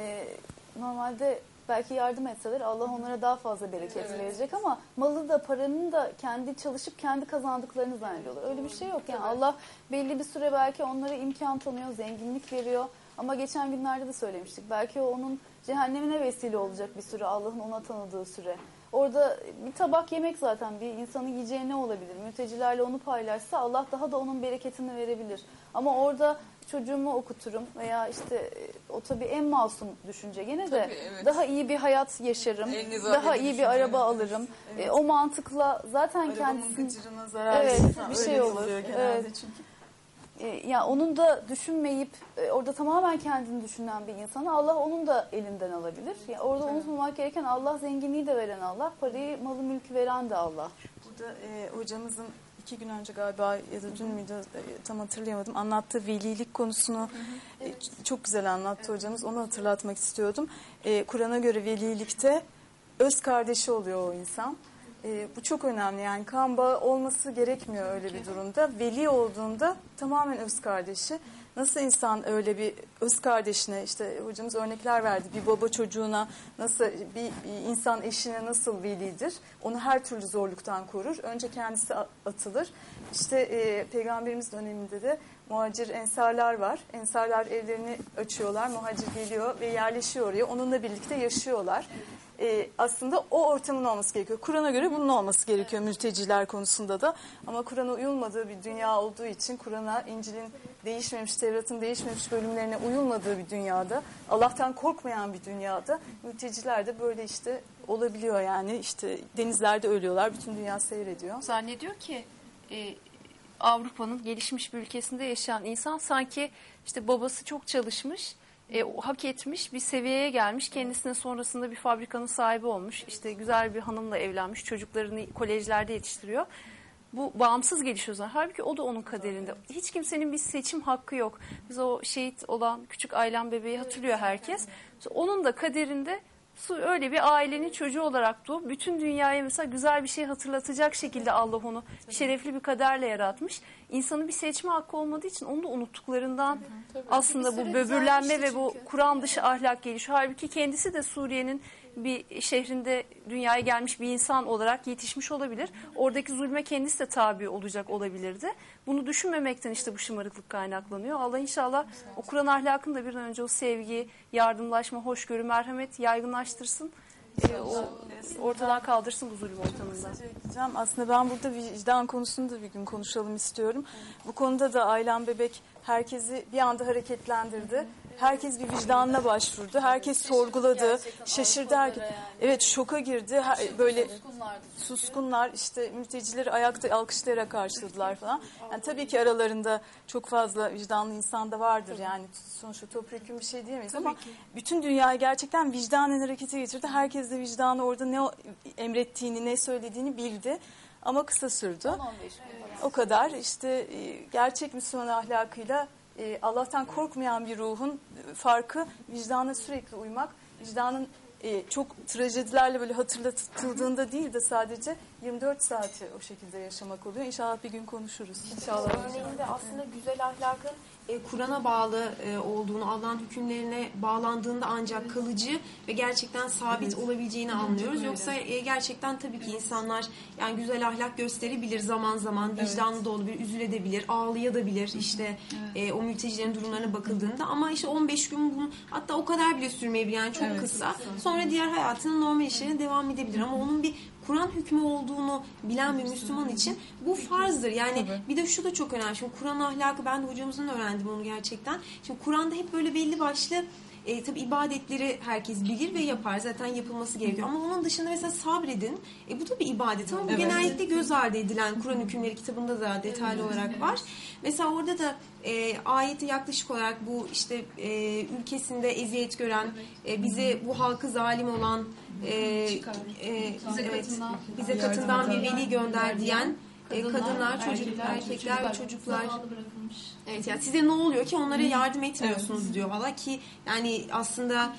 normalde belki yardım etseler Allah onlara daha fazla bereket verecek ama malı da paranın da kendi çalışıp kendi kazandıklarını zannediyorlar. Öyle bir şey yok. Yani Allah belli bir süre belki onlara imkan tanıyor, zenginlik veriyor. Ama geçen günlerde de söylemiştik. Belki o onun cehennemine vesile olacak bir süre, Allah'ın ona tanıdığı süre. Orada bir tabak yemek zaten bir insanın yiyeceği ne olabilir? Mültecilerle onu paylaşsa Allah daha da onun bereketini verebilir. Ama orada çocuğumu okuturum veya işte o tabii en masum düşünce gene de evet. Daha iyi bir hayat yaşarım, daha iyi bir araba alırım. Evet. O mantıkla zaten kendisinin zarar bir şey olur. Evet. Çünkü. Yani onun da düşünmeyip orada tamamen kendini düşünen bir insanı Allah onun da elinden alabilir. Yani orada unutmamak gereken Allah zenginliği de veren Allah, parayı, malı, mülkü veren de Allah. Burada hocamızın 2 gün önce galiba ya da dün müydü tam hatırlayamadım anlattığı velilik konusunu çok güzel anlattı hocamız. Onu hatırlatmak istiyordum. Kur'an'a göre velilikte öz kardeşi oluyor o insan. Bu çok önemli yani kan bağı olması gerekmiyor öyle bir durumda. Veli olduğunda tamamen öz kardeşi. Nasıl insan öyle bir öz kardeşine işte hocamız örnekler verdi. Bir baba çocuğuna nasıl bir insan eşine nasıl velidir? Onu her türlü zorluktan korur. Önce kendisi atılır. İşte Peygamberimiz döneminde de muhacir ensarlar var. Ensarlar evlerini açıyorlar. Muhacir geliyor ve yerleşiyor oraya. Onunla birlikte yaşıyorlar. Aslında o ortamın olması gerekiyor. Kur'an'a göre bunun olması gerekiyor mülteciler konusunda da. Ama Kur'an'a uyulmadığı bir dünya olduğu için Kur'an'a, İncil'in değişmemiş, Tevrat'ın değişmemiş bölümlerine uyulmadığı bir dünyada, Allah'tan korkmayan bir dünyada mülteciler de böyle işte olabiliyor yani. İşte denizlerde ölüyorlar, bütün dünya seyrediyor. Zannediyor ki Avrupa'nın gelişmiş bir ülkesinde yaşayan insan sanki işte babası çok çalışmış, hak etmiş bir seviyeye gelmiş. Kendisine sonrasında bir fabrikanın sahibi olmuş. İşte güzel bir hanımla evlenmiş. Çocuklarını kolejlerde yetiştiriyor. Bu bağımsız gelişiyor zaten. Halbuki o da onun kaderinde. Hiç kimsenin bir seçim hakkı yok. Biz o şehit olan küçük Aylan bebeği hatırlıyor herkes. Onun da kaderinde öyle bir ailenin çocuğu olarak doğup bütün dünyaya mesela güzel bir şey hatırlatacak şekilde Allah onu şerefli bir kaderle yaratmış. İnsanın bir seçme hakkı olmadığı için onu da unuttuklarından aslında bu böbürlenme ve bu Kur'an dışı ahlak gelişiyor. Halbuki kendisi de Suriye'nin bir şehrinde dünyaya gelmiş bir insan olarak yetişmiş olabilir. Oradaki zulme kendisi de tabi olacak olabilirdi. Bunu düşünmemekten işte bu şımarıklık kaynaklanıyor. Allah inşallah o Kur'an ahlakını da bir an önce o sevgi, yardımlaşma, hoşgörü, merhamet yaygınlaştırsın. Ortadan kaldırsın bu zulüm ortamından. Aslında ben burada vicdan konusunu da bir gün konuşalım istiyorum. Bu konuda da Aylan Bebek herkesi bir anda hareketlendirdi. Herkes bir vicdanına başvurdu. Herkes sorguladı. Şaşırdı herkes. Evet, şoka girdi. Böyle suskunlar işte mültecileri ayakta alkışlayarak karşıladılar falan. Yani tabii ki aralarında çok fazla vicdanlı insan da vardır. Yani sonuçta topyekun bir şey diyemeyiz ama bütün dünyayı gerçekten vicdanen harekete getirdi. Herkes de vicdanı orada ne emrettiğini, ne söylediğini bildi. Ama kısa sürdü. O kadar işte gerçek Müslüman ahlakıyla Allah'tan korkmayan bir ruhun farkı vicdana sürekli uymak, vicdanın çok trajedilerle böyle hatırlatıldığında değil de sadece 24 saati o şekilde yaşamak oluyor. İnşallah bir gün konuşuruz. İnşallah. Örneğinde aslında güzel ahlakın Kur'an'a bağlı olduğunu, Allah'ın hükümlerine bağlandığında ancak kalıcı ve gerçekten sabit olabileceğini anlıyoruz. Yoksa gerçekten tabii ki insanlar yani güzel ahlak gösterebilir zaman zaman, vicdanlı da olabilir, üzülebilir, ağlayabilir işte o mültecilerin durumlarına bakıldığında ama işte 15 gün bunu hatta o kadar bile sürmeyebilir yani çok kısa. Sonra diğer hayatının normal işlerine devam edebilir ama onun bir Kur'an hükmü olduğunu bilen bir Müslüman için bu farzdır. Yani bir de şu da çok önemli. Şimdi Kur'an ahlakı, ben de hocamızdan öğrendim onu gerçekten. Şimdi Kur'an'da hep böyle belli başlı tabii ibadetleri herkes bilir ve yapar. Zaten yapılması gerekiyor. Ama onun dışında mesela sabredin. Bu da bir ibadet ama bu genellikle göz ardı edilen, Kur'an hükümleri kitabında da detaylı olarak var. Mesela orada da ayeti yaklaşık olarak bu işte ülkesinde eziyet gören, bize bu halkı zalim olan, bize katından bir veli gönder diyen kadınlar, çocuklar, erkekler ve çocuklar. Evet, yani size ne oluyor ki onlara yardım etmiyorsunuz diyor hala ki yani aslında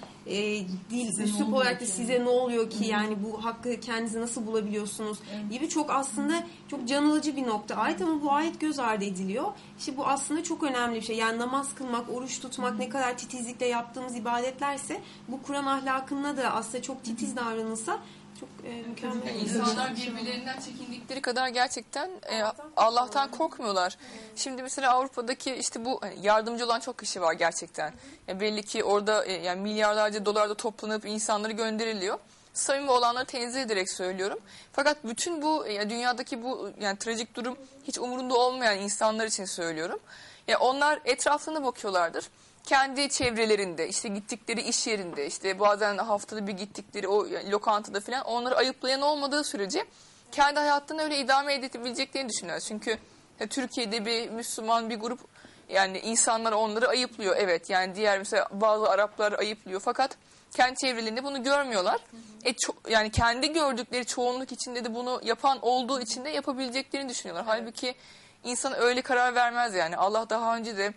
dil, üslup olarak da size ne oluyor ki yani bu hakkı kendinize nasıl bulabiliyorsunuz gibi çok aslında çok can alıcı bir nokta ayet ama bu ayet göz ardı ediliyor. İşte bu aslında çok önemli bir şey. Yani namaz kılmak, oruç tutmak ne kadar titizlikle yaptığımız ibadetlerse bu Kur'an ahlakına da aslında çok titiz davranılsa çok mükemmel. Yani insanlar birbirlerinden çekindikleri kadar gerçekten Allah'tan korkmuyorlar. Şimdi mesela Avrupa'daki işte bu yardımcı olan çok kişi var gerçekten. Belli ki orada yani milyarlarca dolar da toplanıp insanları gönderiliyor. Samimi olanları tenzih ederek söylüyorum. Fakat bütün bu dünyadaki bu yani trajik durum hiç umurunda olmayan insanlar için söylüyorum. Onlar etraflarına bakıyorlardır. Kendi çevrelerinde, işte gittikleri iş yerinde, işte bazen haftada bir gittikleri o lokantada falan onları ayıplayan olmadığı sürece kendi hayatlarını öyle idame edebileceklerini düşünüyorlar. Çünkü Türkiye'de bir Müslüman bir grup yani insanlar onları ayıplıyor. Evet yani diğer mesela bazı Araplar ayıplıyor fakat kendi çevrelerinde bunu görmüyorlar. Yani kendi gördükleri çoğunluk içinde de bunu yapan olduğu için de yapabileceklerini düşünüyorlar. Halbuki insan öyle karar vermez yani. Allah daha önce de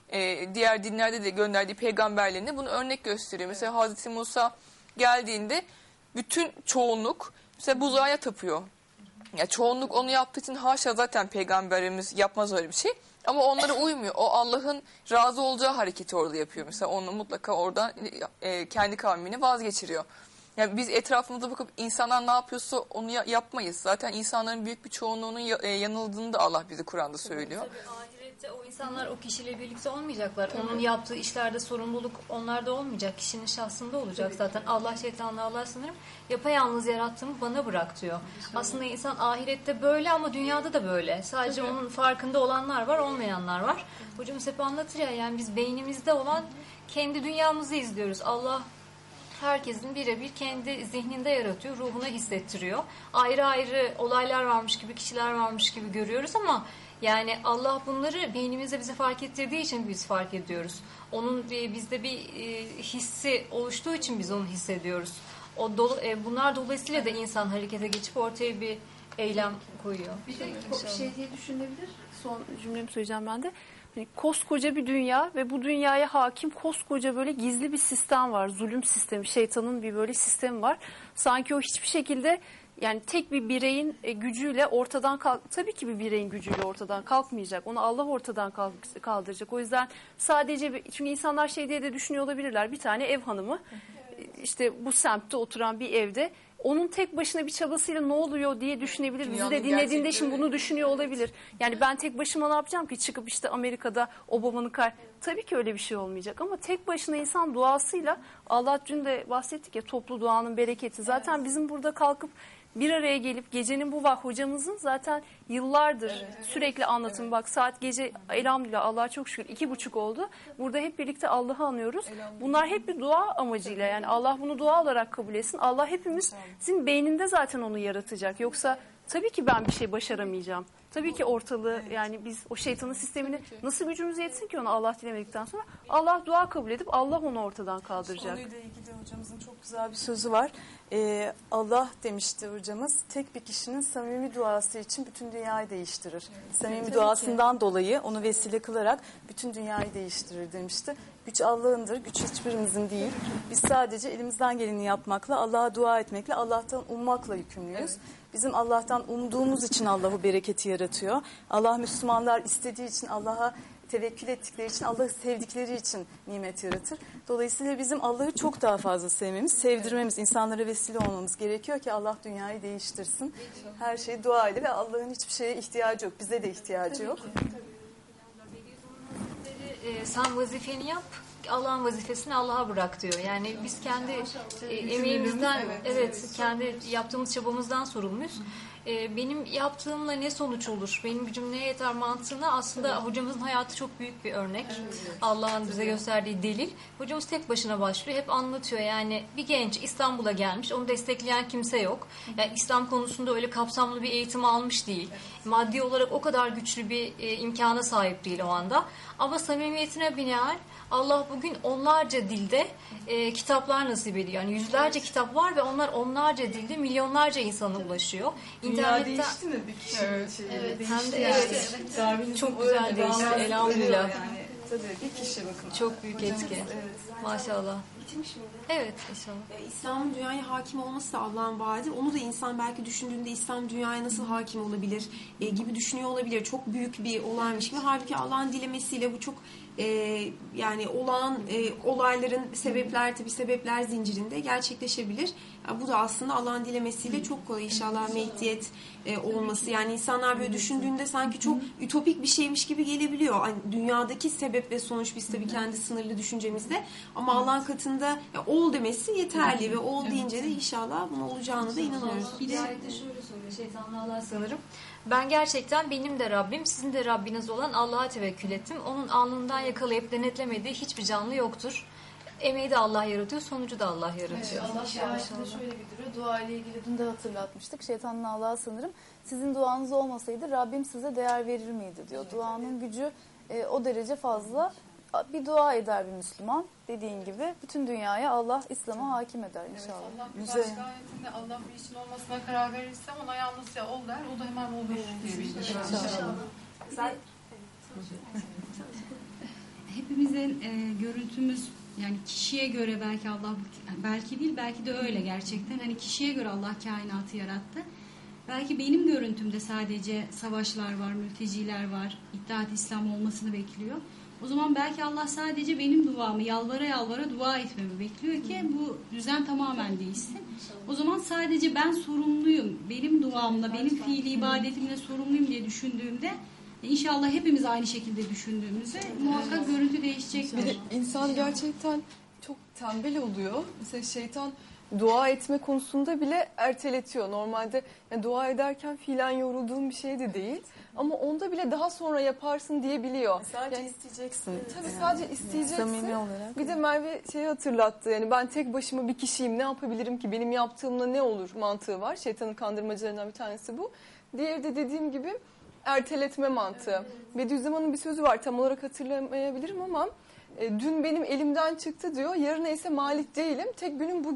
diğer dinlerde de gönderdiği peygamberlerine bunu örnek gösteriyor. Mesela Hazreti Musa geldiğinde bütün çoğunluk mesela buzağa tapıyor. Ya çoğunluk onu yaptığı için haşa zaten peygamberimiz yapmaz öyle bir şey. Ama onlara uymuyor. O Allah'ın razı olacağı hareketi orada yapıyor. Mesela onu mutlaka orada kendi kavmini vazgeçiriyor. Yani biz etrafımıza bakıp insanlar ne yapıyorsa onu yapmayız. Zaten insanların büyük bir çoğunluğunun yanıldığını da Allah bize Kur'an'da söylüyor. Tabii ahirette o insanlar o kişiyle birlikte olmayacaklar. Onun yaptığı işlerde sorumluluk onlarda olmayacak. Kişinin şahsında olacak zaten. Allah şeytanla Allah sanırım yapayalnız yarattığımı bana bırak diyor. Aslında insan ahirette böyle ama dünyada da böyle. Sadece onun farkında olanlar var, olmayanlar var. Hocamız hep anlatır ya yani biz beynimizde olan kendi dünyamızı izliyoruz. Allah herkesin birebir kendi zihninde yaratıyor, ruhuna hissettiriyor. Ayrı ayrı olaylar varmış gibi, kişiler varmış gibi görüyoruz ama yani Allah bunları beynimizde bize fark ettirdiği için biz fark ediyoruz. Onun bizde bir hissi oluştuğu için biz onu hissediyoruz. Bunlar dolayısıyla da insan harekete geçip ortaya bir eylem koyuyor. Bir de şey diye düşünebilir. Son cümlemi söyleyeceğim ben de. Hani koskoca bir dünya ve bu dünyaya hakim koskoca böyle gizli bir sistem var. Zulüm sistemi, şeytanın bir böyle sistemi var. Sanki o hiçbir şekilde yani tek bir bireyin gücüyle ortadan tabii ki bir bireyin gücüyle ortadan kalkmayacak. Onu Allah ortadan kaldıracak. O yüzden sadece çünkü insanlar şey diye de düşünüyor olabilirler. Bir tane ev hanımı işte bu semtte oturan bir evde onun tek başına bir çabasıyla ne oluyor diye düşünebilir. Bizi de dinlediğinde şimdi bunu düşünüyor olabilir. Yani ben tek başıma ne yapacağım ki çıkıp işte Amerika'da Obama'nın tabii ki öyle bir şey olmayacak ama tek başına insan duasıyla Allah dün de bahsettik ya toplu duanın bereketi. Zaten bizim burada kalkıp bir araya gelip gecenin bu hocamızın zaten yıllardır sürekli anlatım. Bak saat gece elhamdülillah Allah'a çok şükür 2:30 oldu. Burada hep birlikte Allah'ı anıyoruz. Bunlar hep bir dua amacıyla yani Allah bunu dua olarak kabul etsin. Allah hepimizin beyninde zaten onu yaratacak. Yoksa tabii ki ben bir şey başaramayacağım. Tabii ki ortalığı yani biz o şeytanın sistemini nasıl gücümüz yetsin ki onu Allah dilemedikten sonra Allah dua kabul edip Allah onu ortadan kaldıracak. Konuyla ilgili hocamızın çok güzel bir sözü var. Allah demişti hocamız tek bir kişinin samimi duası için bütün dünyayı değiştirir. Samimi duasından dolayı onu vesile kılarak bütün dünyayı değiştirir demişti. Güç Allah'ındır, güç hiçbirimizin değil. Biz sadece elimizden geleni yapmakla, Allah'a dua etmekle, Allah'tan ummakla yükümlüyüz. Bizim Allah'tan umduğumuz için Allah bu bereketi yaratıyor. Allah Müslümanlar istediği için, Allah'a tevekkül ettikleri için, Allah'ı sevdikleri için nimet yaratır. Dolayısıyla bizim Allah'ı çok daha fazla sevmemiz, sevdirmemiz, insanlara vesile olmamız gerekiyor ki Allah dünyayı değiştirsin. Her şey dua ile ve Allah'ın hiçbir şeye ihtiyacı yok. Bize de ihtiyacı yok. Sen vazifeni yap, Allah'ın vazifesini Allah'a bırak diyor. Yani biz kendi emeğimizden, kendi yaptığımız çabamızdan sorumluyuz. Benim yaptığımla ne sonuç olur? Benim gücüm neye yeter mantığına aslında hocamızın hayatı çok büyük bir örnek. Allah'ın bize gösterdiği delil. Hocamız tek başına başlıyor. Hep anlatıyor. Yani bir genç İstanbul'a gelmiş. Onu destekleyen kimse yok. Yani İslam konusunda öyle kapsamlı bir eğitim almış değil. Maddi olarak o kadar güçlü bir imkana sahip değil o anda. Ama samimiyetine binaen Allah bugün onlarca dilde kitaplar nasip ediyor. Yani yüzlerce kitap var ve onlar onlarca dilde milyonlarca insana ulaşıyor. Dünya değişti mi bir kişinin Hem de çok güzel değişti. Elhamdülillah. Yani, tabii bir kişi bakın. Çok büyük etki. Maşallah. Bitmiş mi? Evet inşallah. İslam'ın dünyaya hakim olması da Allah'ın vaadi. Onu da insan belki düşündüğünde İslam dünyaya nasıl hakim olabilir gibi düşünüyor olabilir. Çok büyük bir olaymış gibi. Halbuki Allah'ın dilemesiyle bu çok yani olağan olayların sebepler zincirinde gerçekleşebilir. Bu da aslında Allah'ın dilemesiyle çok kolay inşallah mehdiyet olması. Yani insanlar böyle düşündüğünde sanki çok ütopik bir şeymiş gibi gelebiliyor. Hani dünyadaki sebep ve sonuç biz tabii kendi sınırlı düşüncemizde. Ama Allah'ın katında ol demesi yeterli ve ol deyince de inşallah bunun olacağını da inanıyoruz. Bir ayette şöyle söylüyor şeytanla Allah'a sığınırım. Ben gerçekten benim de Rabbim, sizin de Rabbiniz olan Allah'a tevekkül ettim. Onun alnından yakalayıp denetlemediği hiçbir canlı yoktur. Emeği de Allah yaratıyor, sonucu da Allah yaratıyor. Evet, Allah ayetinde şöyle bildiriyor. Dua ile ilgili dün de hatırlatmıştık. Şeytanla Allah'a sığınırım. Sizin duanız olmasaydı Rabbim size değer verir miydi diyor. Duanın gücü o derece fazla. Bir dua eder bir Müslüman. Dediğin gibi bütün dünyaya Allah İslam'a hakim eder inşallah. Evet, Allah bir başka ayetinde Allah bir işin olmasına karar verirse ona yalnızca ol der. O da hemen olur diye bildirir. İnşallah. Hepimizin görüntümüz yani kişiye göre belki Allah belki değil belki de öyle gerçekten. Hani kişiye göre Allah kainatı yarattı. Belki benim görüntümde sadece savaşlar var, mülteciler var, İttihat İslam olmasını bekliyor. O zaman belki Allah sadece benim duamı yalvara yalvara dua etmemi bekliyor ki bu düzen tamamen değişsin. O zaman sadece ben sorumluyum, benim duamla, benim fiili ibadetimle sorumluyum diye düşündüğümde İnşallah hepimiz aynı şekilde düşündüğümüzde muhakkak görüntü değişecek. Bir de insan gerçekten çok tembel oluyor. Mesela şeytan dua etme konusunda bile erteletiyor. Normalde yani dua ederken fiilen yorulduğum bir şey de değil. Ama onda bile daha sonra yaparsın diyebiliyor. Sadece yani, isteyeceksin. Tabii sadece isteyeceksin. Samimi olarak. Bir de Merve şeyi hatırlattı. Yani ben tek başıma bir kişiyim. Ne yapabilirim ki? Benim yaptığımla ne olur mantığı var. Şeytanın kandırmacılarından bir tanesi bu. Diğeri de dediğim gibi erteletme mantığı. Bediüzzaman'ın bir sözü var. Tam olarak hatırlamayabilirim ama dün benim elimden çıktı diyor. Yarına ise malik değilim. Tek günüm bu